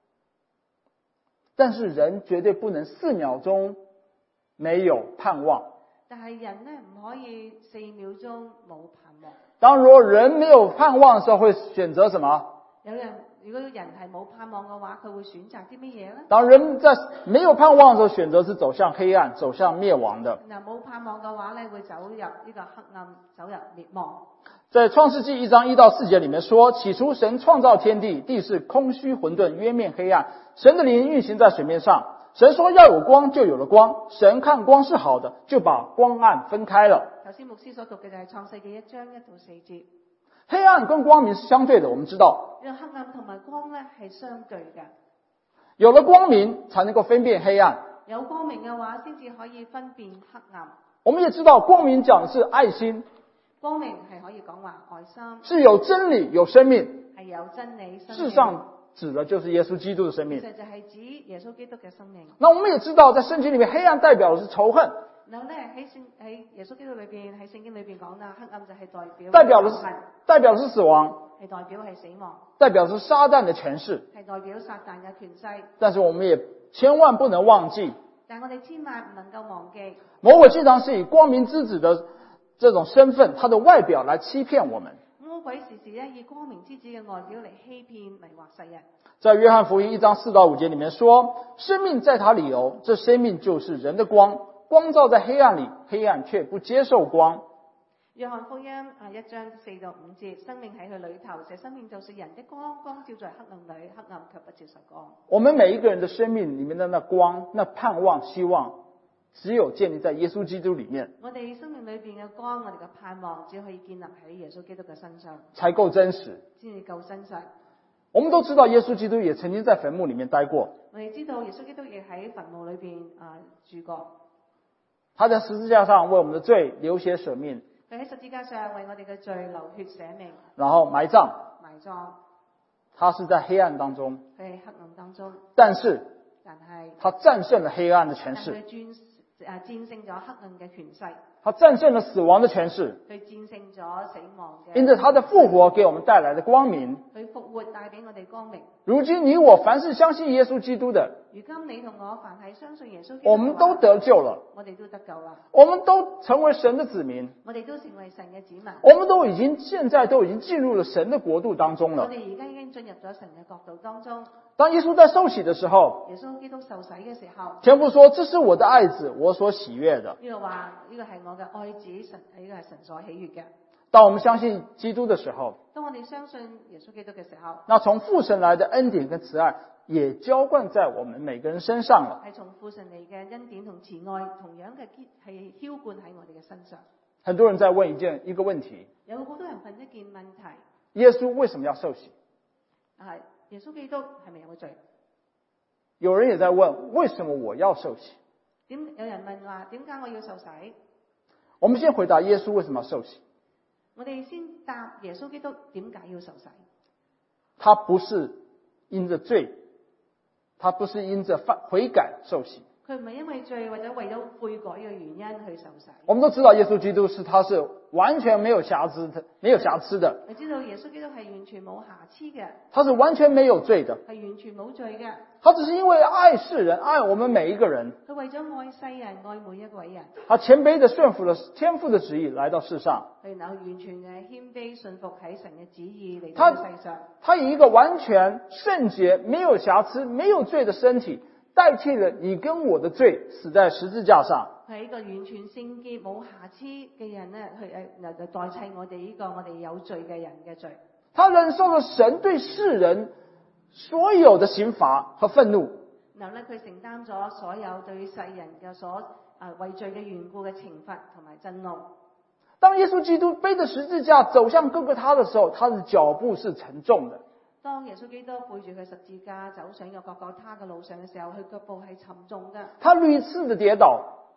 但是人絕對不能四秒鐘沒有盼望。 但係人咧唔可以四秒鐘冇盼望。 當如果人沒有盼望的時候，會選擇什麼？ 有人如果人係冇盼望嘅話，佢會選擇啲乜嘢咧？ 當人在沒有盼望的時候，選擇是走向黑暗，走向滅亡的。 嗱，冇盼望嘅話咧，會走入呢個黑暗，走入滅亡。 在創世紀一章一到四節裏面說，起初神創造天地，地是空虛混沌，淵面黑暗，神的靈運行在水面上。神說要有光，就有了光。神看光是好的，就把光暗分開了。 頭先牧師所讀嘅就係創世記一章一到四節。 黑暗跟光明是相對的，我們知道。 因為黑暗同埋光咧係相對嘅。 有了光明，才能夠分辨黑暗。 有光明嘅話，先至可以分辨黑暗。 我們也知道，光明講的是愛心。 光明係可以講話愛心， 是有真理有生命， 係有真理生命。 事實上指的就是耶穌基督的生命。 其實就係指耶穌基督嘅生命。 那我們也知道，在聖經裏面，黑暗代表的是仇恨。 然後咧喺聖喺耶穌基督裏邊喺聖經裏邊講啦，黑暗就係代表代表的是代表的是死亡， 係代表係死亡， 代表的是撒旦的權勢， 係代表撒旦嘅權勢。 但是我們也千萬不能忘記， 但我哋千萬唔能夠忘記， 魔鬼經常是以光明之子的這種身份，他的外表來欺騙我們。 魔鬼時時咧以光明之子嘅外表嚟欺騙迷惑世人。 在約翰福音一章四到五節裏面說，生命在他裏有，這生命就是人的光，光照在黑暗裏，黑暗卻不接受光。 約翰福音啊一章四到五節，生命喺佢裏頭，這生命就是人的光，光照在黑暗裏，黑暗卻不接受光。我們每一個人的生命裏面的那光、那盼望、希望，只有建立在耶穌基督裏面。 我哋生命裏邊嘅光，我哋嘅盼望，只可以建立喺耶穌基督嘅身上， 才夠真實， 先至夠真實。 我們都知道耶穌基督也曾經在墳墓裏面待過。 我哋知道耶穌基督亦喺墳墓裏邊啊住過。 他在十字架上為我們的罪流血捨命。 佢喺十字架上為我哋嘅罪流血捨命。 然後埋葬。 埋葬。 他是在黑暗當中。 佢喺黑暗當中。 但是。 但係。 他戰勝了黑暗的權勢。 佢戰啊戰勝咗黑暗嘅權勢。 他戰勝了死亡的權勢。 佢戰勝咗死亡嘅。 因着他的復活給我們帶來的光明。 佢復活帶俾我哋光明。 如今你我凡是相信耶穌基督的， 如今你同我凡係相信耶穌基督， 我們都得救了。 我哋都得救啦。 我們都成為神的子民。 我哋都成為神嘅子民。 我們都已經現在都已經進入了神的國度當中了。 我哋而家已經進入咗神嘅國度當中。 當耶穌在受洗的時候， 耶穌基督受洗嘅時候， 天父說：這是我的愛子，我所喜悅的。 呢個話呢個係我嘅愛子，神呢個係神所喜悅嘅。 當我們相信基督的時候， 當我哋相信耶穌基督嘅時候， 那從父神來的恩典跟慈愛也澆灌在我們每個人身上了。 係從父神嚟嘅恩典同慈愛，同樣嘅係澆灌喺我哋嘅身上。 很多人在問一件一個問題， 有好多人問一件問題： 耶穌為什麼要受洗？ 係耶穌基督係咪有罪？ 有人也在問：為什麼我要受洗？ 點有人問話：點解我要受洗？ 我們先回答耶穌為什麼要受洗。 我哋先答耶穌基督點解要受洗？ 他不是因着罪，他不是因着悔悔改受洗。 佢唔係因為罪或者為咗悔改嘅原因去受洗。 我們都知道耶穌基督是他是完全沒有瑕疵的，沒有瑕疵的。 你知道耶穌基督係完全冇瑕疵嘅， 他是完全沒有罪的， 係完全冇罪嘅。 他只是因為愛世人，愛我們每一個人。 佢為咗愛世人，愛每一位人。 他謙卑的順服了天父的旨意來到世上。 然後完全嘅謙卑順服喺神嘅旨意嚟到世上。 他以一個完全聖潔、沒有瑕疵、沒有罪的身體，代替了你跟我的罪，死在十字架上。 係一個完全聖潔冇瑕疵嘅人咧，去誒就代替我哋呢個我哋有罪嘅人嘅罪。 他忍受了神對世人所有的刑罰和憤怒。 然後咧，佢承擔咗所有對世人嘅所誒為罪嘅緣故嘅懲罰同埋震怒。 當耶穌基督背着十字架走向哥哥他的時候，他的腳步是沉重的。 當耶穌基督背住佢十字架走上個各各他嘅路上嘅時候，佢腳步係沉重嘅。 他屢次的跌倒， 佢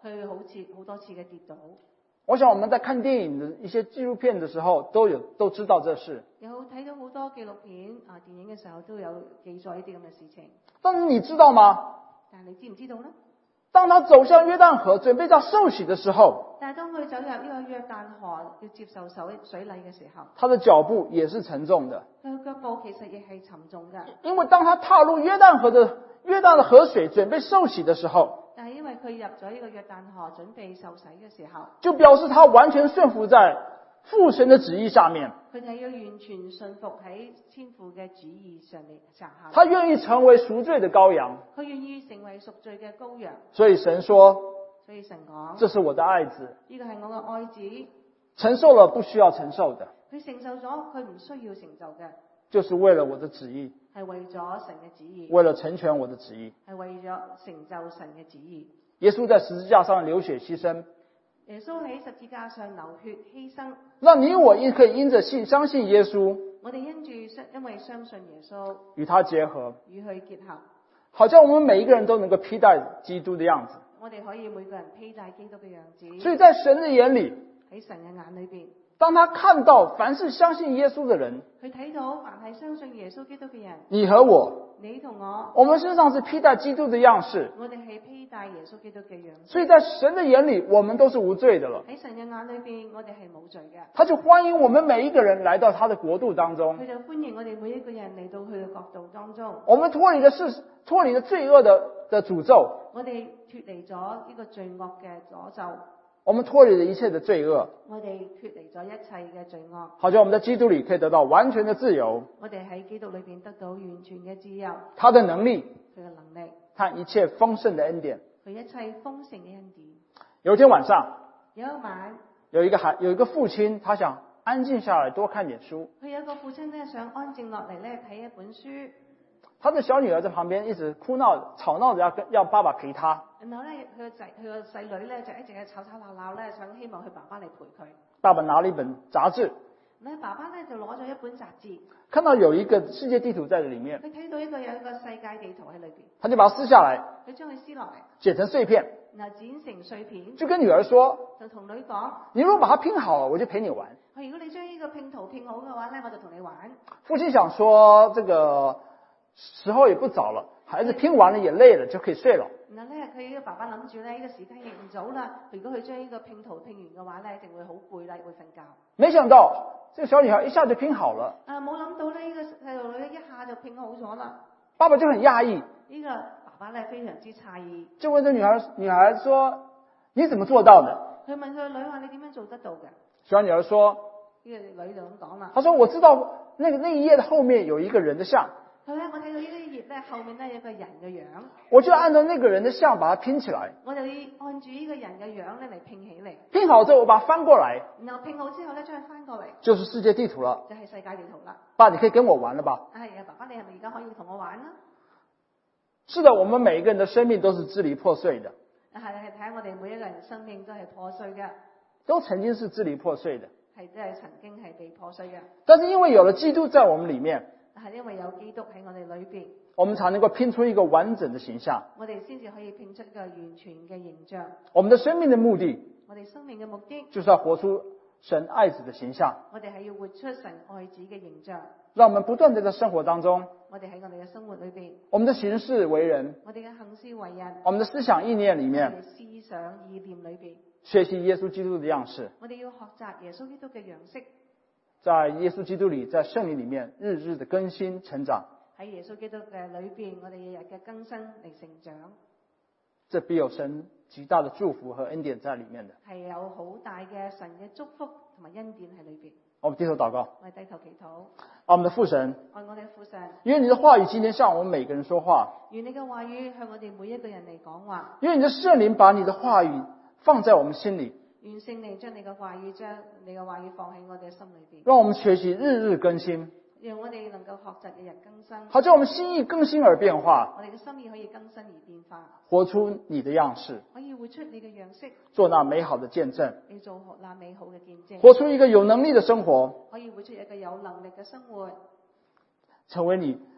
佢好似好多次嘅跌倒。 我想我们在看电影的一些纪录片的时候，都有都知道这事。 有睇到好多紀錄片啊，電影嘅時候都有記載呢啲咁嘅事情。 但是你知道嗎？ 但係你知唔知道呢？ 當他走向約旦河，準備要受洗的時候， 但係當佢走入呢個約旦河要接受水水禮嘅時候， 他的腳步也是沉重的。 佢嘅腳步其實亦係沉重嘅。 因為當他踏入約旦河的約旦的河水，準備受洗的時候， 但係因為佢入咗呢個約旦河準備受洗嘅時候， 就表示他完全順服在父神的旨意下面。 佢就要完全順服喺天父嘅旨意上面下下。 他願意成為贖罪的羔羊， 佢願意成為贖罪嘅羔羊。 所以神說， 所以神講， 這是我的愛子， 呢個係我嘅愛子， 承受了不需要承受的， 佢承受咗佢唔需要承受嘅， 就是為了我的旨意， 係為咗神嘅旨意， 為了成全我的旨意， 係為咗成就神嘅旨意。 耶穌在十字架上流血犧牲， 耶穌喺十字架上流血犧牲， 讓你我因可以因着信相信耶穌， 我哋因住因為相信耶穌， 與他結合， 與佢結合， 好像我們每一個人都能夠披戴基督的樣子。 我哋可以每個人披戴基督嘅樣子。 所以在神的眼裏， 喺神嘅眼裏邊， 當他看到凡是相信耶穌的人， 佢睇到凡係相信耶穌基督嘅人， 你和我， 你同我， 我們身上是披戴基督的樣式， 我哋係披戴耶穌基督嘅樣式。 所以在神的眼裏，我們都是無罪的了。 喺神嘅眼裏邊，我哋係冇罪嘅。 他就歡迎我們每一個人來到他的國度當中。 佢就歡迎我哋每一個人嚟到佢嘅國度當中。 我們脫離的是脫離了罪惡的的詛咒。 我哋脫離咗呢個罪惡嘅詛咒。 我們脫離了一切的罪惡。 我哋脫離咗一切嘅罪惡。 好像我們在基督裏可以得到完全的自由。 我哋喺基督裏邊得到完全嘅自由。 他的能力， 佢嘅能力， 他一切豐盛的恩典。 佢一切豐盛嘅恩典。 有一天晚上， 有一晚， 有一個孩有一個父親，他想安靜下來多看點書。 佢有一個父親咧，想安靜落嚟咧睇一本書。 他的小女兒在旁邊一直哭鬧吵鬧着要跟要爸爸陪他。 然後咧，佢個仔佢個細女咧就一直喺吵吵鬧鬧咧，想希望佢爸爸嚟陪佢。 爸爸拿了一本雜誌， 咧爸爸咧就攞咗一本雜誌， 看到有一個世界地圖在裏面， 佢睇到一個有一個世界地圖喺裏邊， 他就把它撕下來， 佢將佢撕落嚟， 剪成碎片， 然後剪成碎片， 就跟女兒說， 就同女講： 你如果把它拼好了，我就陪你玩。 如果你將呢個拼圖拼好嘅話咧，我就同你玩。 父親想說，這個時候也不早了，孩子拼完了也累了，就可以睡了。 然後咧，佢呢個爸爸諗住咧，呢個時間亦唔早啦。如果佢將呢個拼圖拼完嘅話咧，一定會好攰啦，會瞓覺。 沒想到，這個小女孩一下就拼好了。 啊，冇諗到咧，呢個細路女一下就拼好咗啦。 爸爸就很訝異， 呢個爸爸咧非常之詫異， 就問這女孩，女孩說：你怎麼做到的？ 佢問佢個女話：你點樣做得到嘅？ 小女兒說： 呢個女就咁講啦。 她說：我知道那個那一頁的後面有一個人的像。 佢咧，我睇到呢啲頁咧，後面咧有個人嘅樣， 我就按照那個人的像把它拼起來。 我就要按住呢個人嘅樣咧嚟拼起嚟。 拼好之後，我把它翻過來， 然後拼好之後咧，將佢翻過嚟， 就是世界地圖了。 就係世界地圖啦。 爸，你可以跟我玩了吧？ 係啊，爸爸，你係咪而家可以同我玩啦？ 是的，我們每一個人的生命都是支離破碎的。 係係睇下我哋每一個人生命都係破碎嘅， 都曾經是支離破碎的， 係都係曾經係被破碎嘅。 但是因為有了基督在我們裏面， 係因為有基督喺我哋裏邊， 我們才能夠拼出一個完整的形象。 我哋先至可以拼出一個完全嘅形象。 我們的生命的目的， 我哋生命嘅目的， 就是要活出神愛子的形象。 我哋係要活出神愛子嘅形象。 讓我們不斷地在生活當中， 我哋喺我哋嘅生活裏邊， 我們的行事為人， 我哋嘅行事為人， 我們的思想意念裏面， 我哋思想意念裏邊， 學習耶穌基督的樣式。 我哋要學習耶穌基督嘅樣式。 在耶穌基督裏，在聖靈裏面，日日的更新成長。 喺耶穌基督嘅裏邊，我哋日日嘅更新嚟成長。 這必有神極大的祝福和恩典在裏面的。 係有好大嘅神嘅祝福同埋恩典喺裏邊。 我們低頭禱告。 我哋低頭祈禱。 我們的父神， 愛我哋嘅父神， 願你的話語今天向我們每個人說話。 願你嘅話語向我哋每一個人嚟講話。 願你的聖靈把你的話語放在我們心裏。 願聖靈將你嘅話語將你嘅話語放喺我哋嘅心裏邊。 讓我們學習日日更新。 讓我哋能夠學習日日更新。 好叫我們心意更新而變化。 我哋嘅心意可以更新而變化。 活出你的樣式。 可以活出你嘅樣式。 做那美好的見證。 你做那美好嘅見證。 活出一個有能力的生活。 可以活出一個有能力嘅生活。 成為你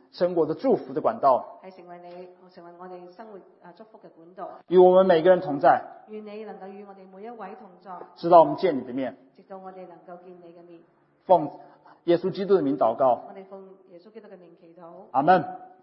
生活的祝福的管道， 係成為你成為我哋生活啊祝福嘅管道。 與我們每個人同在。 願你能夠與我哋每一位同在， 直到我們見你的面。 直到我哋能夠見你嘅面。 奉耶穌基督的名禱告。 我哋奉耶穌基督嘅名祈禱。 阿門。